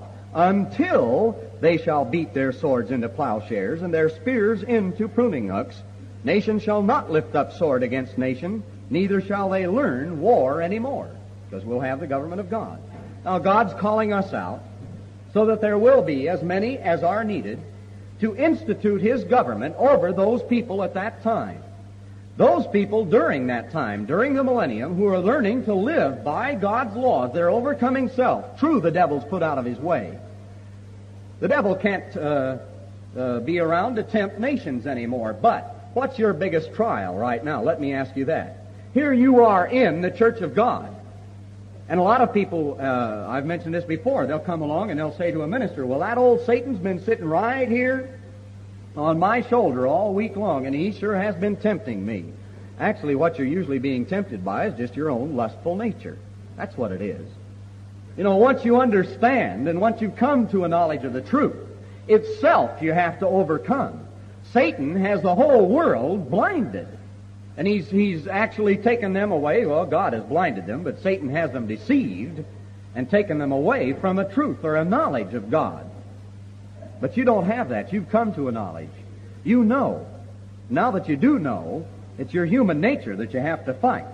until they shall beat their swords into plowshares, and their spears into pruning hooks. Nation shall not lift up sword against nation, neither shall they learn war any more, because we'll have the government of God. Now, God's calling us out so that there will be as many as are needed to institute His government over those people at that time. Those people during that time, during the millennium, who are learning to live by God's laws, they're overcoming self. True, the devil's put out of his way. The devil can't uh, uh, be around to tempt nations anymore. But what's your biggest trial right now? Let me ask you that. Here you are in the church of God. And a lot of people, uh, I've mentioned this before, they'll come along and they'll say to a minister, well, that old Satan's been sitting right here on my shoulder all week long, and he sure has been tempting me. Actually, what you're usually being tempted by is just your own lustful nature. That's what it is. You know, once you understand and once you come to a knowledge of the truth, it's self you have to overcome. Satan has the whole world blinded. And he's, he's actually taken them away. Well, God has blinded them, but Satan has them deceived and taken them away from a truth or a knowledge of God. But you don't have that. You've come to a knowledge. You know. Now that you do know, it's your human nature that you have to fight.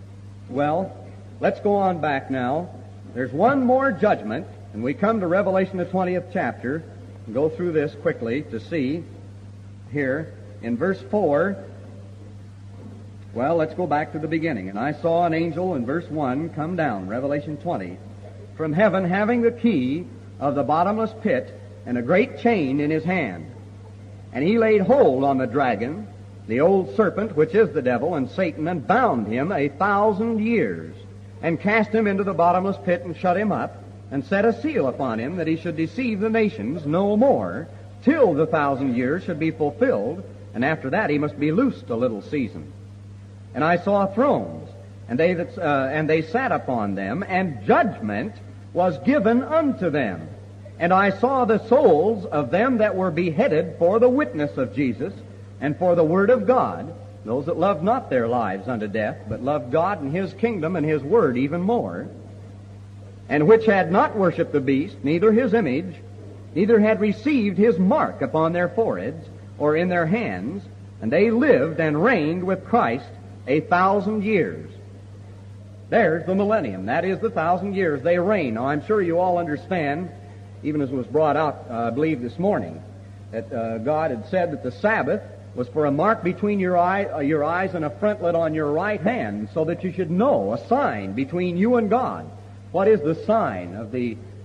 Well, let's go on back now. There's one more judgment, and we come to Revelation, the twentieth chapter, and go through this quickly to see here in verse four. Well, let's go back to the beginning. And I saw an angel in verse one come down, Revelation twenty, from heaven having the key of the bottomless pit and a great chain in his hand. And he laid hold on the dragon, the old serpent, which is the devil and Satan, and bound him a thousand years, and cast him into the bottomless pit and shut him up, and set a seal upon him that he should deceive the nations no more, till the thousand years should be fulfilled, and after that he must be loosed a little season. And I saw thrones, and they that uh, and they sat upon them, and judgment was given unto them. And I saw the souls of them that were beheaded for the witness of Jesus, and for the word of God, those that loved not their lives unto death, but loved God and His kingdom and His word even more, and which had not worshipped the beast, neither his image, neither had received his mark upon their foreheads or in their hands, and they lived and reigned with Christ a thousand years. There's the millennium. That is the thousand years they reign. Now, I'm sure you all understand, even as was brought out, uh, I believe, this morning, that uh, God had said that the Sabbath was for a mark between your, eye, uh, your eyes and a frontlet on your right hand, so that you should know, a sign between you and God. What is the sign of the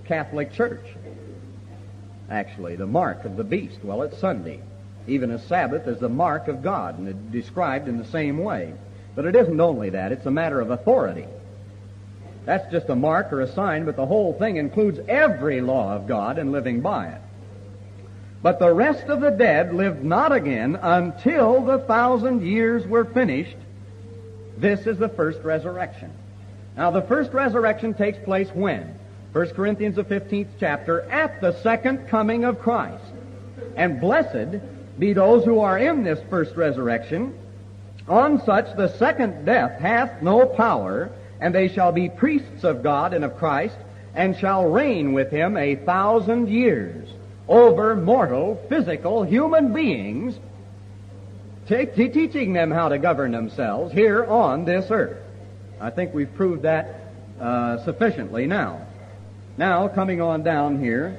Catholic Church. Actually, the mark of the beast. Well, it's Sunday. Even a Sabbath is the mark of God, and it's described in the same way. But it isn't only that. It's a matter of authority. That's just a mark or a sign, but the whole thing includes every law of God and living by it. But the rest of the dead lived not again until the thousand years were finished. This is the first resurrection. Now, the first resurrection takes place when? First Corinthians, the fifteenth chapter, at the second coming of Christ. And blessed be those who are in this first resurrection. On such the second death hath no power, and they shall be priests of God and of Christ, and shall reign with him a thousand years over mortal, physical, human beings, t- t- teaching them how to govern themselves here on this earth. I think we've proved that uh, sufficiently now. Now, coming on down here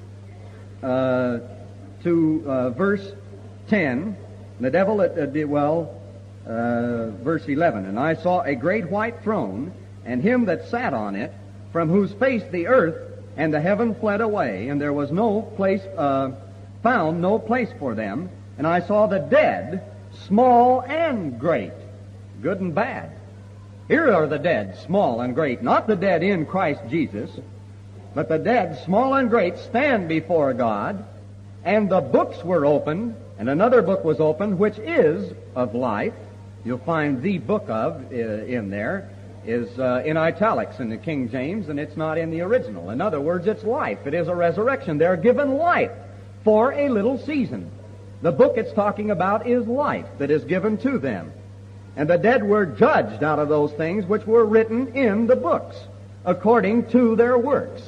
uh, to uh, verse ten, the devil, uh, did, well, uh, verse eleven, and I saw a great white throne, and him that sat on it, from whose face the earth and the heaven fled away, and there was no place, uh, found no place for them. And I saw the dead, small and great, good and bad. Here are the dead, small and great, not the dead in Christ Jesus, but the dead, small and great, stand before God, and the books were opened, and another book was opened, which is of life. You'll find the book of uh, in there. is uh, in italics in the King James, and it's not in the original. In other words, it's life. It is a resurrection. They're given life for a little season. The book it's talking about is life that is given to them. And the dead were judged out of those things which were written in the books, according to their works.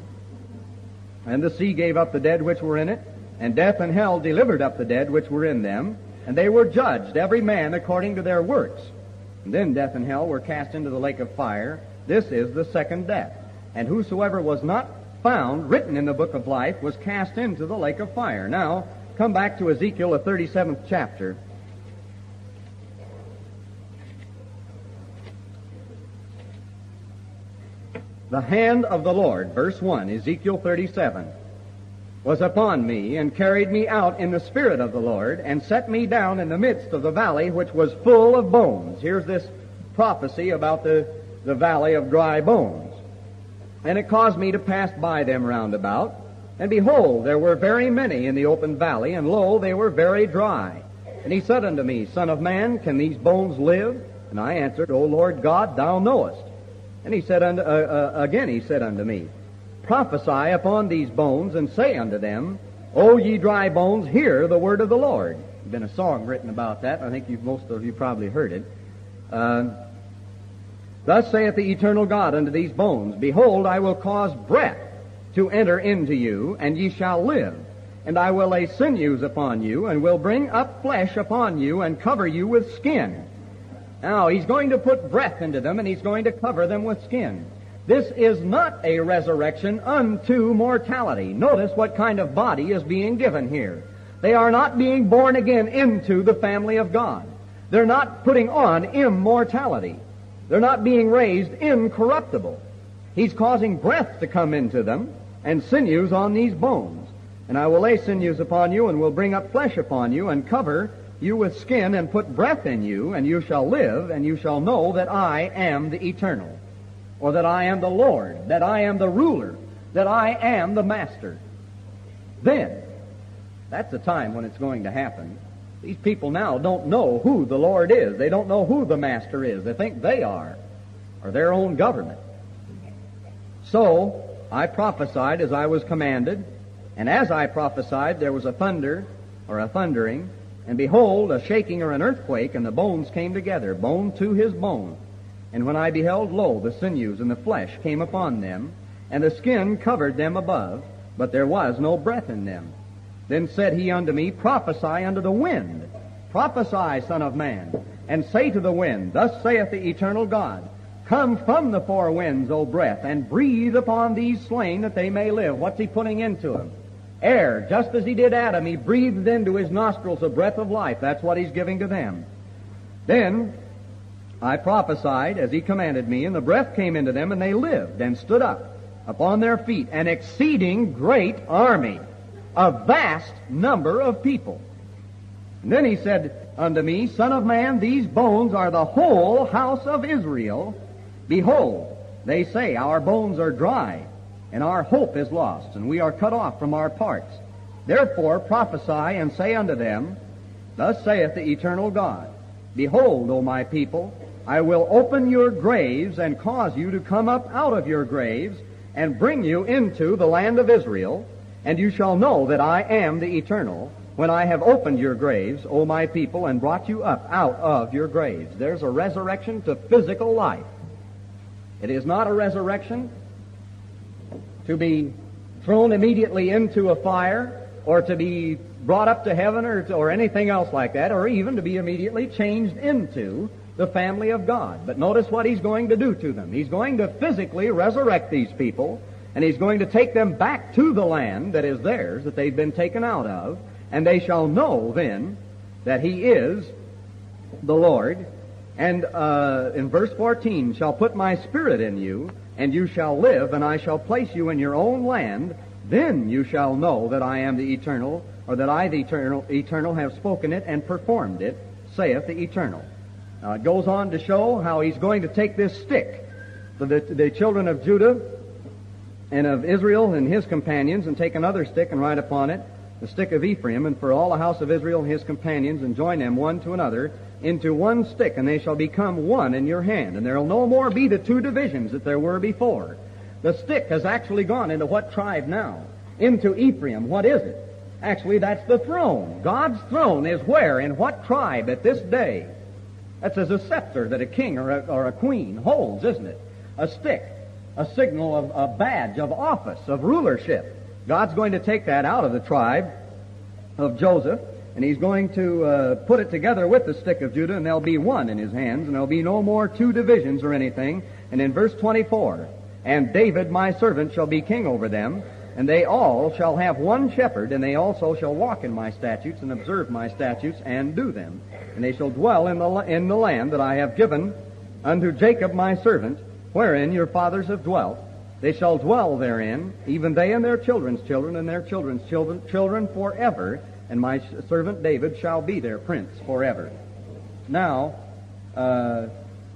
And the sea gave up the dead which were in it, and death and hell delivered up the dead which were in them, and they were judged, every man according to their works. And then death and hell were cast into the lake of fire. This is the second death. And whosoever was not found written in the book of life was cast into the lake of fire. Now, come back to Ezekiel, the thirty-seventh chapter. The hand of the Lord, verse one, Ezekiel thirty-seven, was upon me, and carried me out in the spirit of the Lord, and set me down in the midst of the valley which was full of bones. Here's this prophecy about the, the valley of dry bones. And it caused me to pass by them round about, and behold, there were very many in the open valley, and lo, they were very dry. And he said unto me, Son of man, can these bones live? And I answered, O Lord God, thou knowest. And he said unto, uh, uh, again he said unto me, Prophesy upon these bones, and say unto them, O ye dry bones, hear the word of the Lord. There's been a song written about that. I think you've, most of you probably heard it. Uh, Thus saith the eternal God unto these bones, Behold, I will cause breath to enter into you, and ye shall live. And I will lay sinews upon you, and will bring up flesh upon you, and cover you with skin. Now, he's going to put breath into them, and he's going to cover them with skin. This is not a resurrection unto mortality. Notice what kind of body is being given here. They are not being born again into the family of God. They're not putting on immortality. They're not being raised incorruptible. He's causing breath to come into them, and sinews on these bones. And I will lay sinews upon you, and will bring up flesh upon you, and cover you with skin, and put breath in you, and you shall live, and you shall know that I am the eternal. Or that I am the Lord, that I am the ruler, that I am the master. Then, that's the time when it's going to happen. These people now don't know who the Lord is. They don't know who the master is. They think they are, or their own government. So, I prophesied as I was commanded, and as I prophesied, there was a thunder, or a thundering, and behold, a shaking or an earthquake, and the bones came together, bone to his bone. And when I beheld, lo, the sinews and the flesh came upon them, and the skin covered them above, but there was no breath in them. Then said he unto me, Prophesy unto the wind. Prophesy, Son of man, and say to the wind, Thus saith the eternal God, Come from the four winds, O breath, and breathe upon these slain that they may live. What's he putting into them? Air. Just as he did Adam, he breathed into his nostrils a breath of life. That's what he's giving to them. Then I prophesied as he commanded me, and the breath came into them, and they lived and stood up upon their feet an exceeding great army, a vast number of people. And then he said unto me, Son of man, these bones are the whole house of Israel. Behold, they say, our bones are dry, and our hope is lost, and we are cut off from our parts. Therefore prophesy and say unto them, Thus saith the eternal God, Behold, O my people, I will open your graves and cause you to come up out of your graves and bring you into the land of Israel, and you shall know that I am the Eternal, when I have opened your graves, O my people, and brought you up out of your graves. There's a resurrection to physical life. It is not a resurrection to be thrown immediately into a fire, or to be brought up to heaven, or, to, or anything else like that, or even to be immediately changed into the family of God. But notice what he's going to do to them. He's going to physically resurrect these people, and he's going to take them back to the land that is theirs, that they've been taken out of, and they shall know then that he is the Lord. And uh, in verse fourteen, shall put my spirit in you, and you shall live, and I shall place you in your own land. Then you shall know that I am the Eternal, or that I, the Eternal, eternal have spoken it and performed it, saith the Eternal. Now it goes on to show how he's going to take this stick, the, the, the children of Judah and of Israel and his companions, and take another stick and write upon it, the stick of Ephraim, and for all the house of Israel and his companions, and join them one to another into one stick, and they shall become one in your hand. And there will no more be the two divisions that there were before. The stick has actually gone into what tribe now? Into Ephraim. What is it? Actually, that's the throne. God's throne is where? In what tribe at this day? That's as a scepter that a king or a, or a queen holds, isn't it? A stick, a signal of a badge of office, of rulership. God's going to take that out of the tribe of Joseph, and he's going to uh, put it together with the stick of Judah, and there'll be one in his hands, and there'll be no more two divisions or anything. And in verse twenty-four, and David my servant shall be king over them, and they all shall have one shepherd, and they also shall walk in my statutes and observe my statutes and do them. And they shall dwell in the, in the land that I have given unto Jacob my servant, wherein your fathers have dwelt. They shall dwell therein, even they and their children's children and their children's children, children forever, and my servant David shall be their prince forever. Now, uh,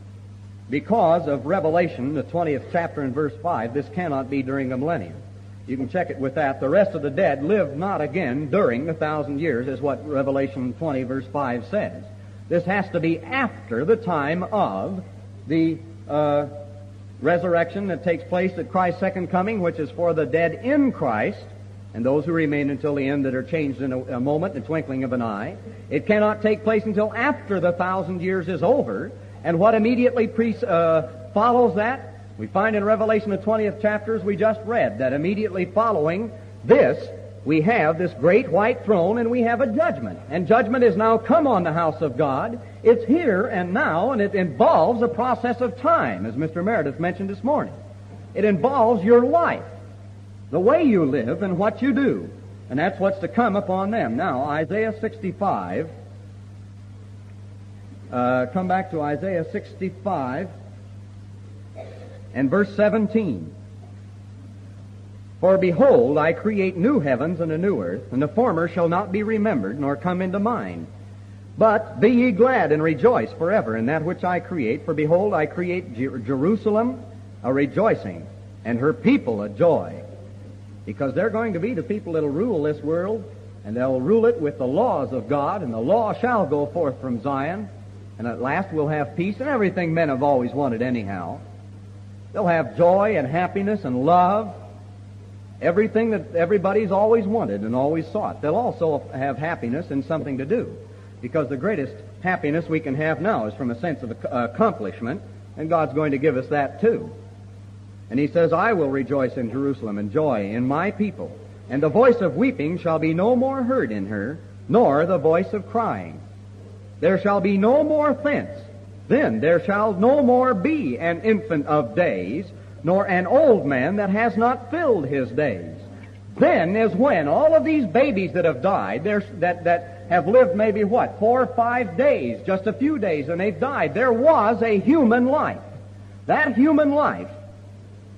because of Revelation, the twentieth chapter and verse five, this cannot be during the millennium. You can check it with that. The rest of the dead live not again during the thousand years, is what Revelation twenty verse five says. This has to be after the time of the uh, resurrection that takes place at Christ's second coming, which is for the dead in Christ, and those who remain until the end that are changed in a, a moment, the twinkling of an eye. It cannot take place until after the thousand years is over. And what immediately pre- uh, follows that? We find in Revelation, the twentieth chapter, as we just read, that immediately following this, we have this great white throne, and we have a judgment. And judgment is now come on the house of God. It's here and now, and it involves a process of time, as Mister Meredith mentioned this morning. It involves your life, the way you live and what you do. And that's what's to come upon them. Now, Isaiah sixty-five. Uh, come back to Isaiah sixty-five and verse seventeen. For behold, I create new heavens and a new earth, and the former shall not be remembered, nor come into mind. But be ye glad and rejoice forever in that which I create. For behold, I create Jer- Jerusalem a rejoicing, and her people a joy. Because they're going to be the people that'll rule this world, and they'll rule it with the laws of God, and the law shall go forth from Zion, and at last we'll have peace and everything men have always wanted anyhow. They'll have joy and happiness and love, everything that everybody's always wanted and always sought. They'll also have happiness and something to do, because the greatest happiness we can have now is from a sense of accomplishment, and God's going to give us that too. And he says, I will rejoice in Jerusalem and joy in my people, and the voice of weeping shall be no more heard in her, nor the voice of crying. There shall be no more thence. Then there shall no more be an infant of days, nor an old man that has not filled his days. Then is when all of these babies that have died, that, that have lived maybe what, four or five days, just a few days, and they've died. There was a human life. That human life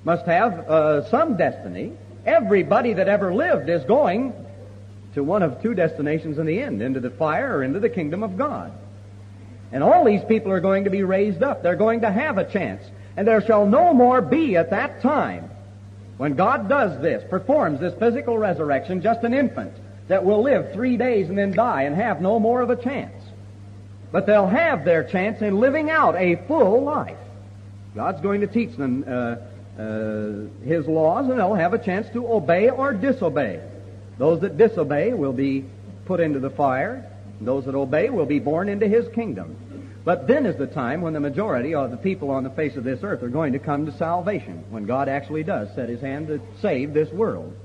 must have uh, some destiny. Everybody that ever lived is going to one of two destinations in the end, into the fire or into the kingdom of God. And all these people are going to be raised up. They're going to have a chance. And there shall no more be at that time, when God does this, performs this physical resurrection, just an infant that will live three days and then die and have no more of a chance. But they'll have their chance in living out a full life. God's going to teach them uh, uh, His laws, and they'll have a chance to obey or disobey. Those that disobey will be put into the fire. Those that obey will be born into His kingdom. But then is the time when the majority of the people on the face of this earth are going to come to salvation, when God actually does set His hand to save this world.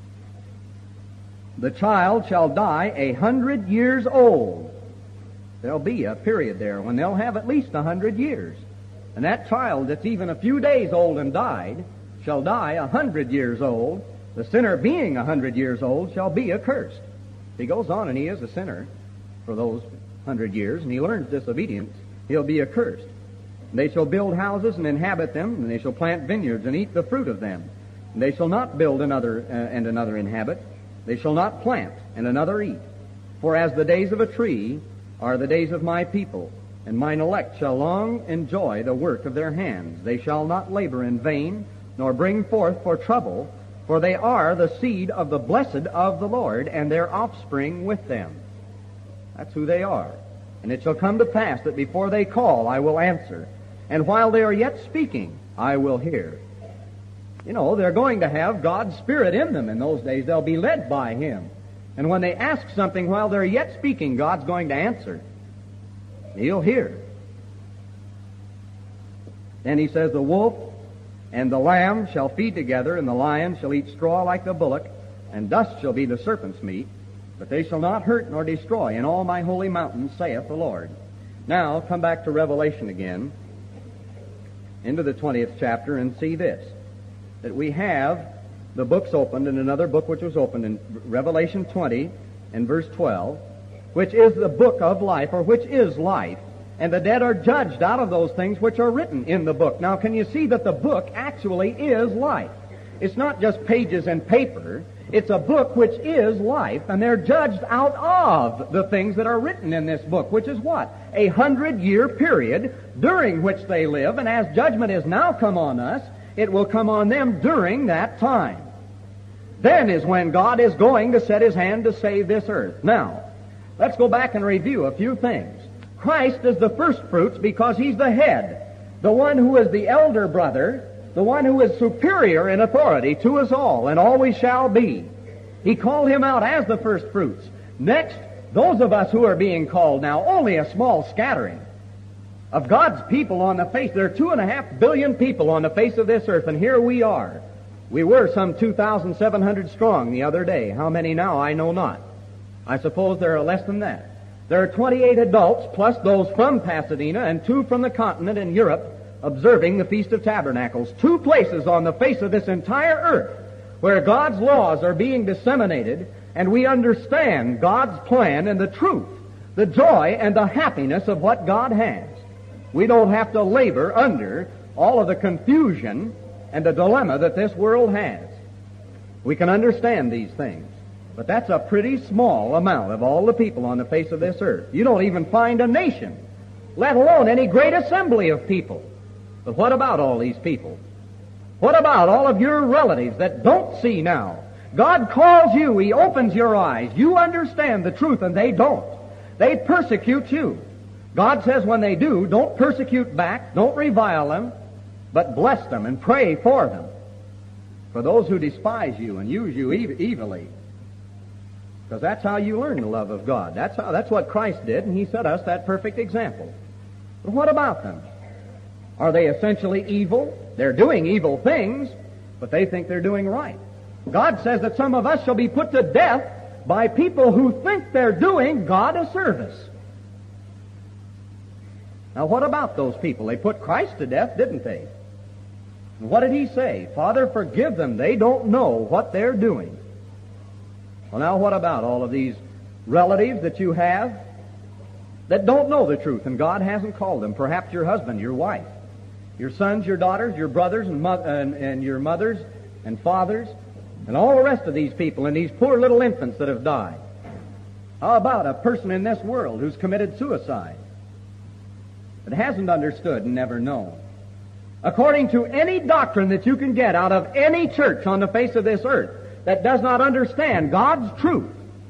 The child shall die a hundred years old. There'll be a period there when they'll have at least a hundred years. And that child that's even a few days old and died shall die a hundred years old. The sinner being a hundred years old shall be accursed. He goes on and he is a sinner for those hundred years, and he learns disobedience, he'll be accursed. They shall build houses and inhabit them, and they shall plant vineyards and eat the fruit of them. And they shall not build another uh, and another inhabit. They shall not plant and another eat. For as the days of a tree are the days of my people, and mine elect shall long enjoy the work of their hands. They shall not labor in vain, nor bring forth for trouble, for they are the seed of the blessed of the Lord, and their offspring with them. That's who they are. And it shall come to pass that before they call, I will answer. And while they are yet speaking, I will hear. You know, they're going to have God's Spirit in them in those days. They'll be led by Him. And when they ask something while they're yet speaking, God's going to answer. He'll hear. Then He says, the wolf and the lamb shall feed together, and the lion shall eat straw like the bullock, and dust shall be the serpent's meat. But they shall not hurt nor destroy in all my holy mountains, saith the Lord. Now, come back to Revelation again, into the twentieth chapter, and see this, that we have the books opened, and another book which was opened in Revelation twenty and verse twelve, which is the book of life, or which is life, and the dead are judged out of those things which are written in the book. Now, can you see that the book actually is life? It's not just pages and paper. It's a book which is life, and they're judged out of the things that are written in this book, which is what? A hundred-year period during which they live, and as judgment is now come on us, it will come on them during that time. Then is when God is going to set His hand to save this earth. Now, let's go back and review a few things. Christ is the first fruits because He's the head, the one who is the elder brother, the one who is superior in authority to us all, and always shall be. He called Him out as the first fruits. Next, those of us who are being called now, only a small scattering of God's people on the face. There are two and a half billion people on the face of this earth, and here we are. We were some two thousand seven hundred strong the other day. How many now, I know not. I suppose there are less than that. There are twenty-eight adults, plus those from Pasadena, and two from the continent in Europe, observing the Feast of Tabernacles. Two places on the face of this entire earth where God's laws are being disseminated, and we understand God's plan and the truth, the joy and the happiness of what God has. We don't have to labor under all of the confusion and the dilemma that this world has. We can understand these things. But that's a pretty small amount of all the people on the face of this earth. You don't even find a nation, let alone any great assembly of people. But what about all these people? What about all of your relatives that don't see now? God calls you. He opens your eyes. You understand the truth, and they don't. They persecute you. God says when they do, don't persecute back, don't revile them, but bless them and pray for them. For those who despise you and use you ev- evilly. Because that's how you learn the love of God. That's how, that's what Christ did, and He set us that perfect example. But what about them? Are they essentially evil? They're doing evil things, but they think they're doing right. God says that some of us shall be put to death by people who think they're doing God a service. Now, what about those people? They put Christ to death, didn't they? And what did He say? Father, forgive them. They don't know what they're doing. Well, now, what about all of these relatives that you have that don't know the truth, and God hasn't called them? Perhaps your husband, your wife. Your sons, your daughters, your brothers, and, mo- and, and your mothers and fathers, and all the rest of these people, and these poor little infants that have died. How about a person in this world who's committed suicide, that hasn't understood and never known? According to any doctrine that you can get out of any church on the face of this earth that does not understand God's truth,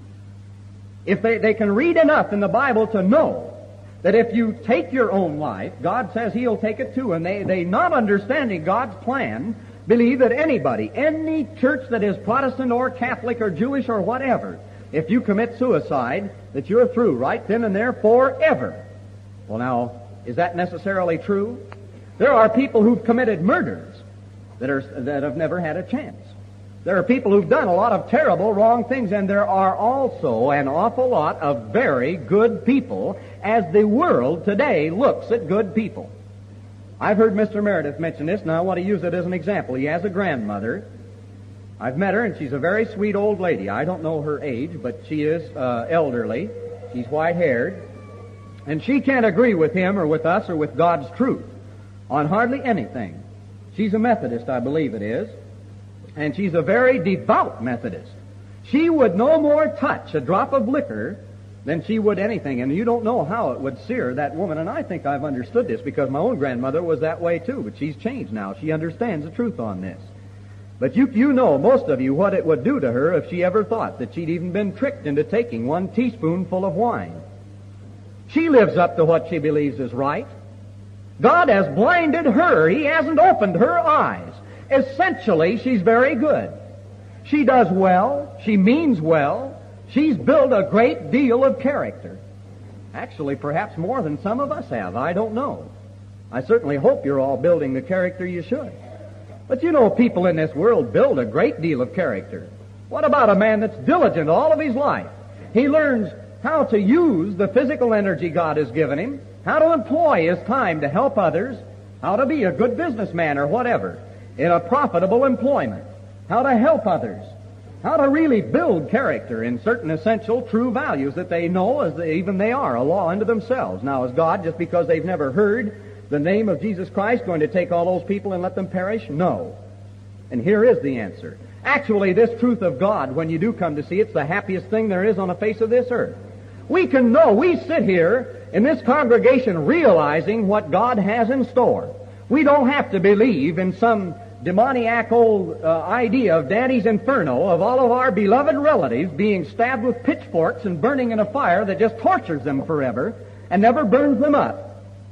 if they, they can read enough in the Bible to know that if you take your own life, God says He'll take it too, and they, they not understanding God's plan, believe that anybody, any church that is Protestant or Catholic or Jewish or whatever, if you commit suicide, that you're through right then and there forever. Well, now, is that necessarily true? There are people who've committed murders that are that have never had a chance. There are people who've done a lot of terrible, wrong things, and there are also an awful lot of very good people as the world today looks at good people. I've heard Mister Meredith mention this, and I want to use it as an example. He has a grandmother. I've met her, and she's a very sweet old lady. I don't know her age, but she is uh, elderly. She's white-haired. And she can't agree with him or with us or with God's truth on hardly anything. She's a Methodist, I believe it is. And she's a very devout Methodist. She would no more touch a drop of liquor than she would anything. And you don't know how it would sear that woman. And I think I've understood this because my own grandmother was that way too. But she's changed now. She understands the truth on this. But you, you know, most of you, what it would do to her if she ever thought that she'd even been tricked into taking one teaspoonful of wine. She lives up to what she believes is right. God has blinded her. He hasn't opened her eyes. Essentially, she's very good. She does well. She means well. She's built a great deal of character. Actually, perhaps more than some of us have. I don't know. I certainly hope you're all building the character you should. But you know, people in this world build a great deal of character. What about a man that's diligent all of his life? He learns how to use the physical energy God has given him, how to employ his time to help others, how to be a good businessman or whatever in a profitable employment, how to help others, how to really build character in certain essential true values that they know as they, even they are a law unto themselves. Now, is God, just because they've never heard the name of Jesus Christ, going to take all those people and let them perish? No. And here is the answer. Actually, this truth of God, when you do come to see it, it's the happiest thing there is on the face of this earth. We can know, we sit here in this congregation realizing what God has in store. We don't have to believe in some demoniac old uh, idea of Dante's Inferno, of all of our beloved relatives being stabbed with pitchforks and burning in a fire that just tortures them forever and never burns them up.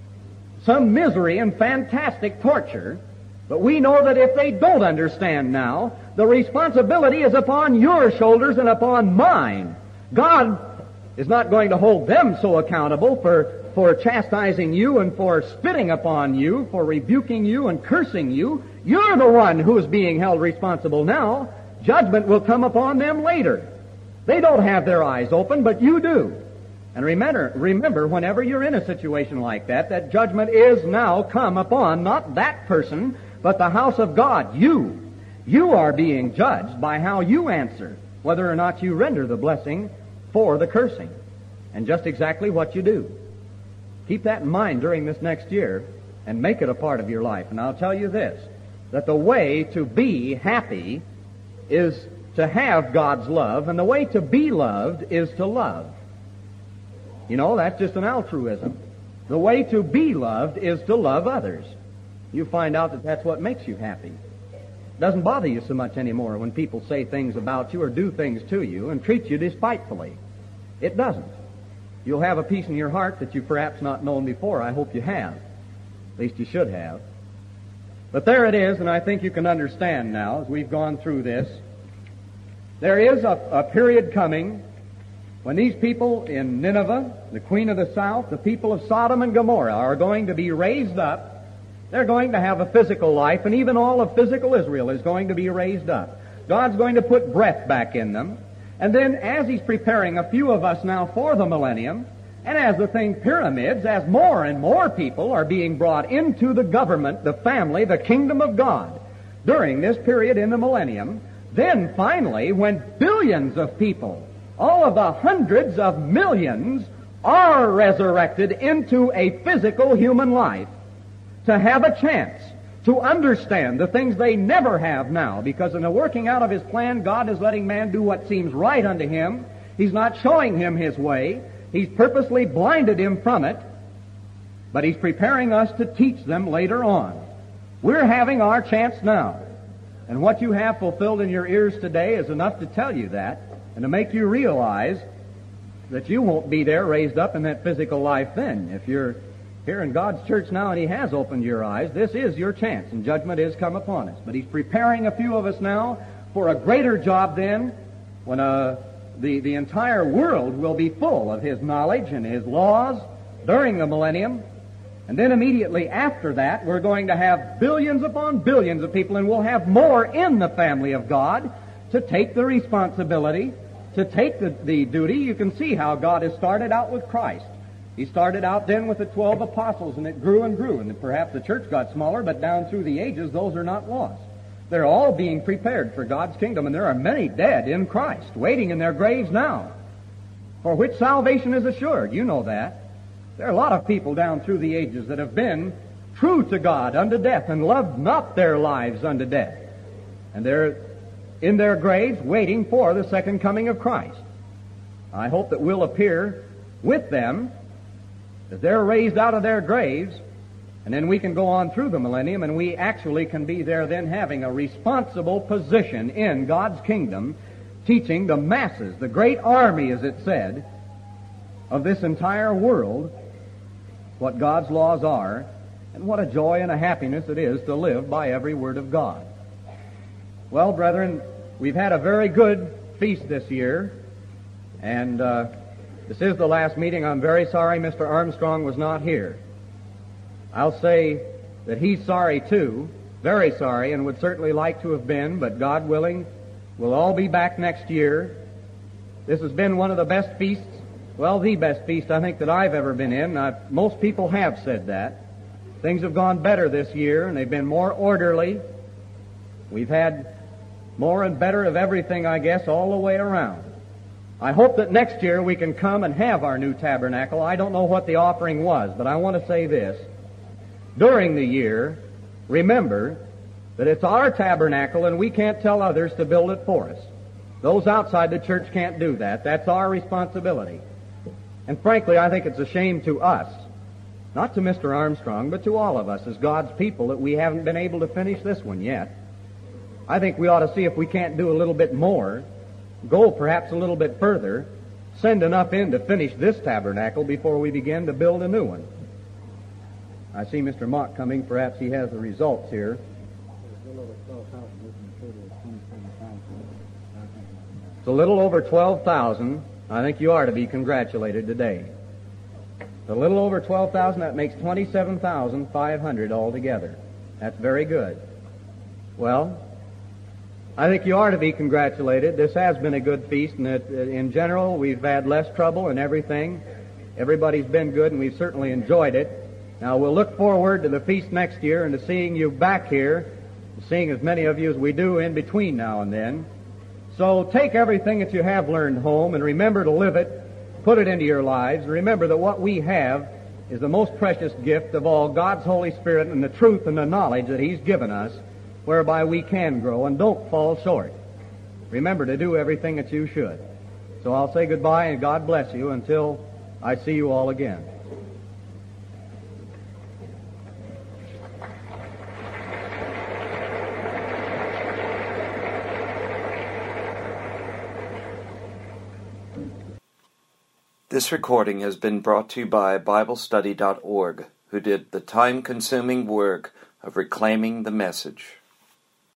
Some misery and fantastic torture. But we know that if they don't understand now, the responsibility is upon your shoulders and upon mine. God is not going to hold them so accountable for, for chastising you and for spitting upon you, for rebuking you and cursing you. You're the one who is being held responsible now. Judgment will come upon them later. They don't have their eyes open, but you do. And remember, remember, whenever you're in a situation like that, that judgment is now come upon not that person, but the house of God. You. You are being judged by how you answer, whether or not you render the blessing for the cursing, and just exactly what you do. Keep that in mind during this next year and make it a part of your life. And I'll tell you this, that the way to be happy is to have God's love, and the way to be loved is to love. You know, that's just an altruism. The way to be loved is to love others. You find out that that's what makes you happy. It doesn't bother you so much anymore when people say things about you or do things to you and treat you despitefully. It doesn't. You'll have a peace in your heart that you've perhaps not known before. I hope you have. At least you should have. But there it is, and I think you can understand now as we've gone through this. There is a, a period coming when these people in Nineveh, the queen of the south, the people of Sodom and Gomorrah are going to be raised up. They're going to have a physical life, and even all of physical Israel is going to be raised up. God's going to put breath back in them. And then as He's preparing a few of us now for the millennium, and as the thing pyramids, as more and more people are being brought into the government, the family, the kingdom of God during this period in the millennium, then finally when billions of people, all of the hundreds of millions, are resurrected into a physical human life, to have a chance to understand the things they never have now, because in the working out of His plan, God is letting man do what seems right unto him. He's not showing him his way. He's purposely blinded him from it, but He's preparing us to teach them later on. We're having our chance now. And what you have fulfilled in your ears today is enough to tell you that and to make you realize that you won't be there raised up in that physical life then. If you're here in God's church now and He has opened your eyes, this is your chance and judgment is come upon us. But He's preparing a few of us now for a greater job then when uh, the, the entire world will be full of His knowledge and His laws during the millennium. And then immediately after that, we're going to have billions upon billions of people, and we'll have more in the family of God to take the responsibility, to take the, the duty. You can see how God has started out with Christ. He started out then with the twelve apostles, and it grew and grew, and perhaps the church got smaller, but down through the ages, those are not lost. They're all being prepared for God's kingdom, and there are many dead in Christ, waiting in their graves now, for which salvation is assured. You know that. There are a lot of people down through the ages that have been true to God unto death and loved not their lives unto death. And they're in their graves waiting for the second coming of Christ. I hope that we'll appear with them as they're raised out of their graves, and then we can go on through the millennium, and we actually can be there then having a responsible position in God's kingdom, teaching the masses, the great army, as it said, of this entire world, what God's laws are, and what a joy and a happiness it is to live by every word of God. Well, brethren, we've had a very good feast this year, and uh, this is the last meeting. I'm very sorry Mister Armstrong was not here. I'll say that he's sorry too, very sorry, and would certainly like to have been, but God willing, we'll all be back next year. This has been one of the best feasts, well, the best feast I think that I've ever been in. I've, most people have said that. Things have gone better this year, and they've been more orderly. We've had more and better of everything, I guess, all the way around. I hope that next year we can come and have our new tabernacle. I don't know what the offering was, but I want to say this. During the year, remember that it's our tabernacle, and we can't tell others to build it for us. Those outside the church can't do that. That's our responsibility. And frankly, I think it's a shame to us, not to Mister Armstrong, but to all of us as God's people, that we haven't been able to finish this one yet. I think we ought to see if we can't do a little bit more, go perhaps a little bit further, send enough in to finish this tabernacle before we begin to build a new one. I see Mister Mock coming. Perhaps he has the results here. It's a little over twelve thousand. I think you are to be congratulated today. A little over twelve thousand, that makes twenty-seven thousand five hundred altogether. That's very good. Well, I think you are to be congratulated. This has been a good feast, and it, in general, we've had less trouble and everything. Everybody's been good, and we've certainly enjoyed it. Now, we'll look forward to the feast next year and to seeing you back here, seeing as many of you as we do in between now and then. So take everything that you have learned home and remember to live it, put it into your lives. Remember that what we have is the most precious gift of all, God's Holy Spirit and the truth and the knowledge that He's given us, whereby we can grow and don't fall short. Remember to do everything that you should. So I'll say goodbye and God bless you until I see you all again. This recording has been brought to you by Bible Study dot org, who did the time-consuming work of reclaiming the message.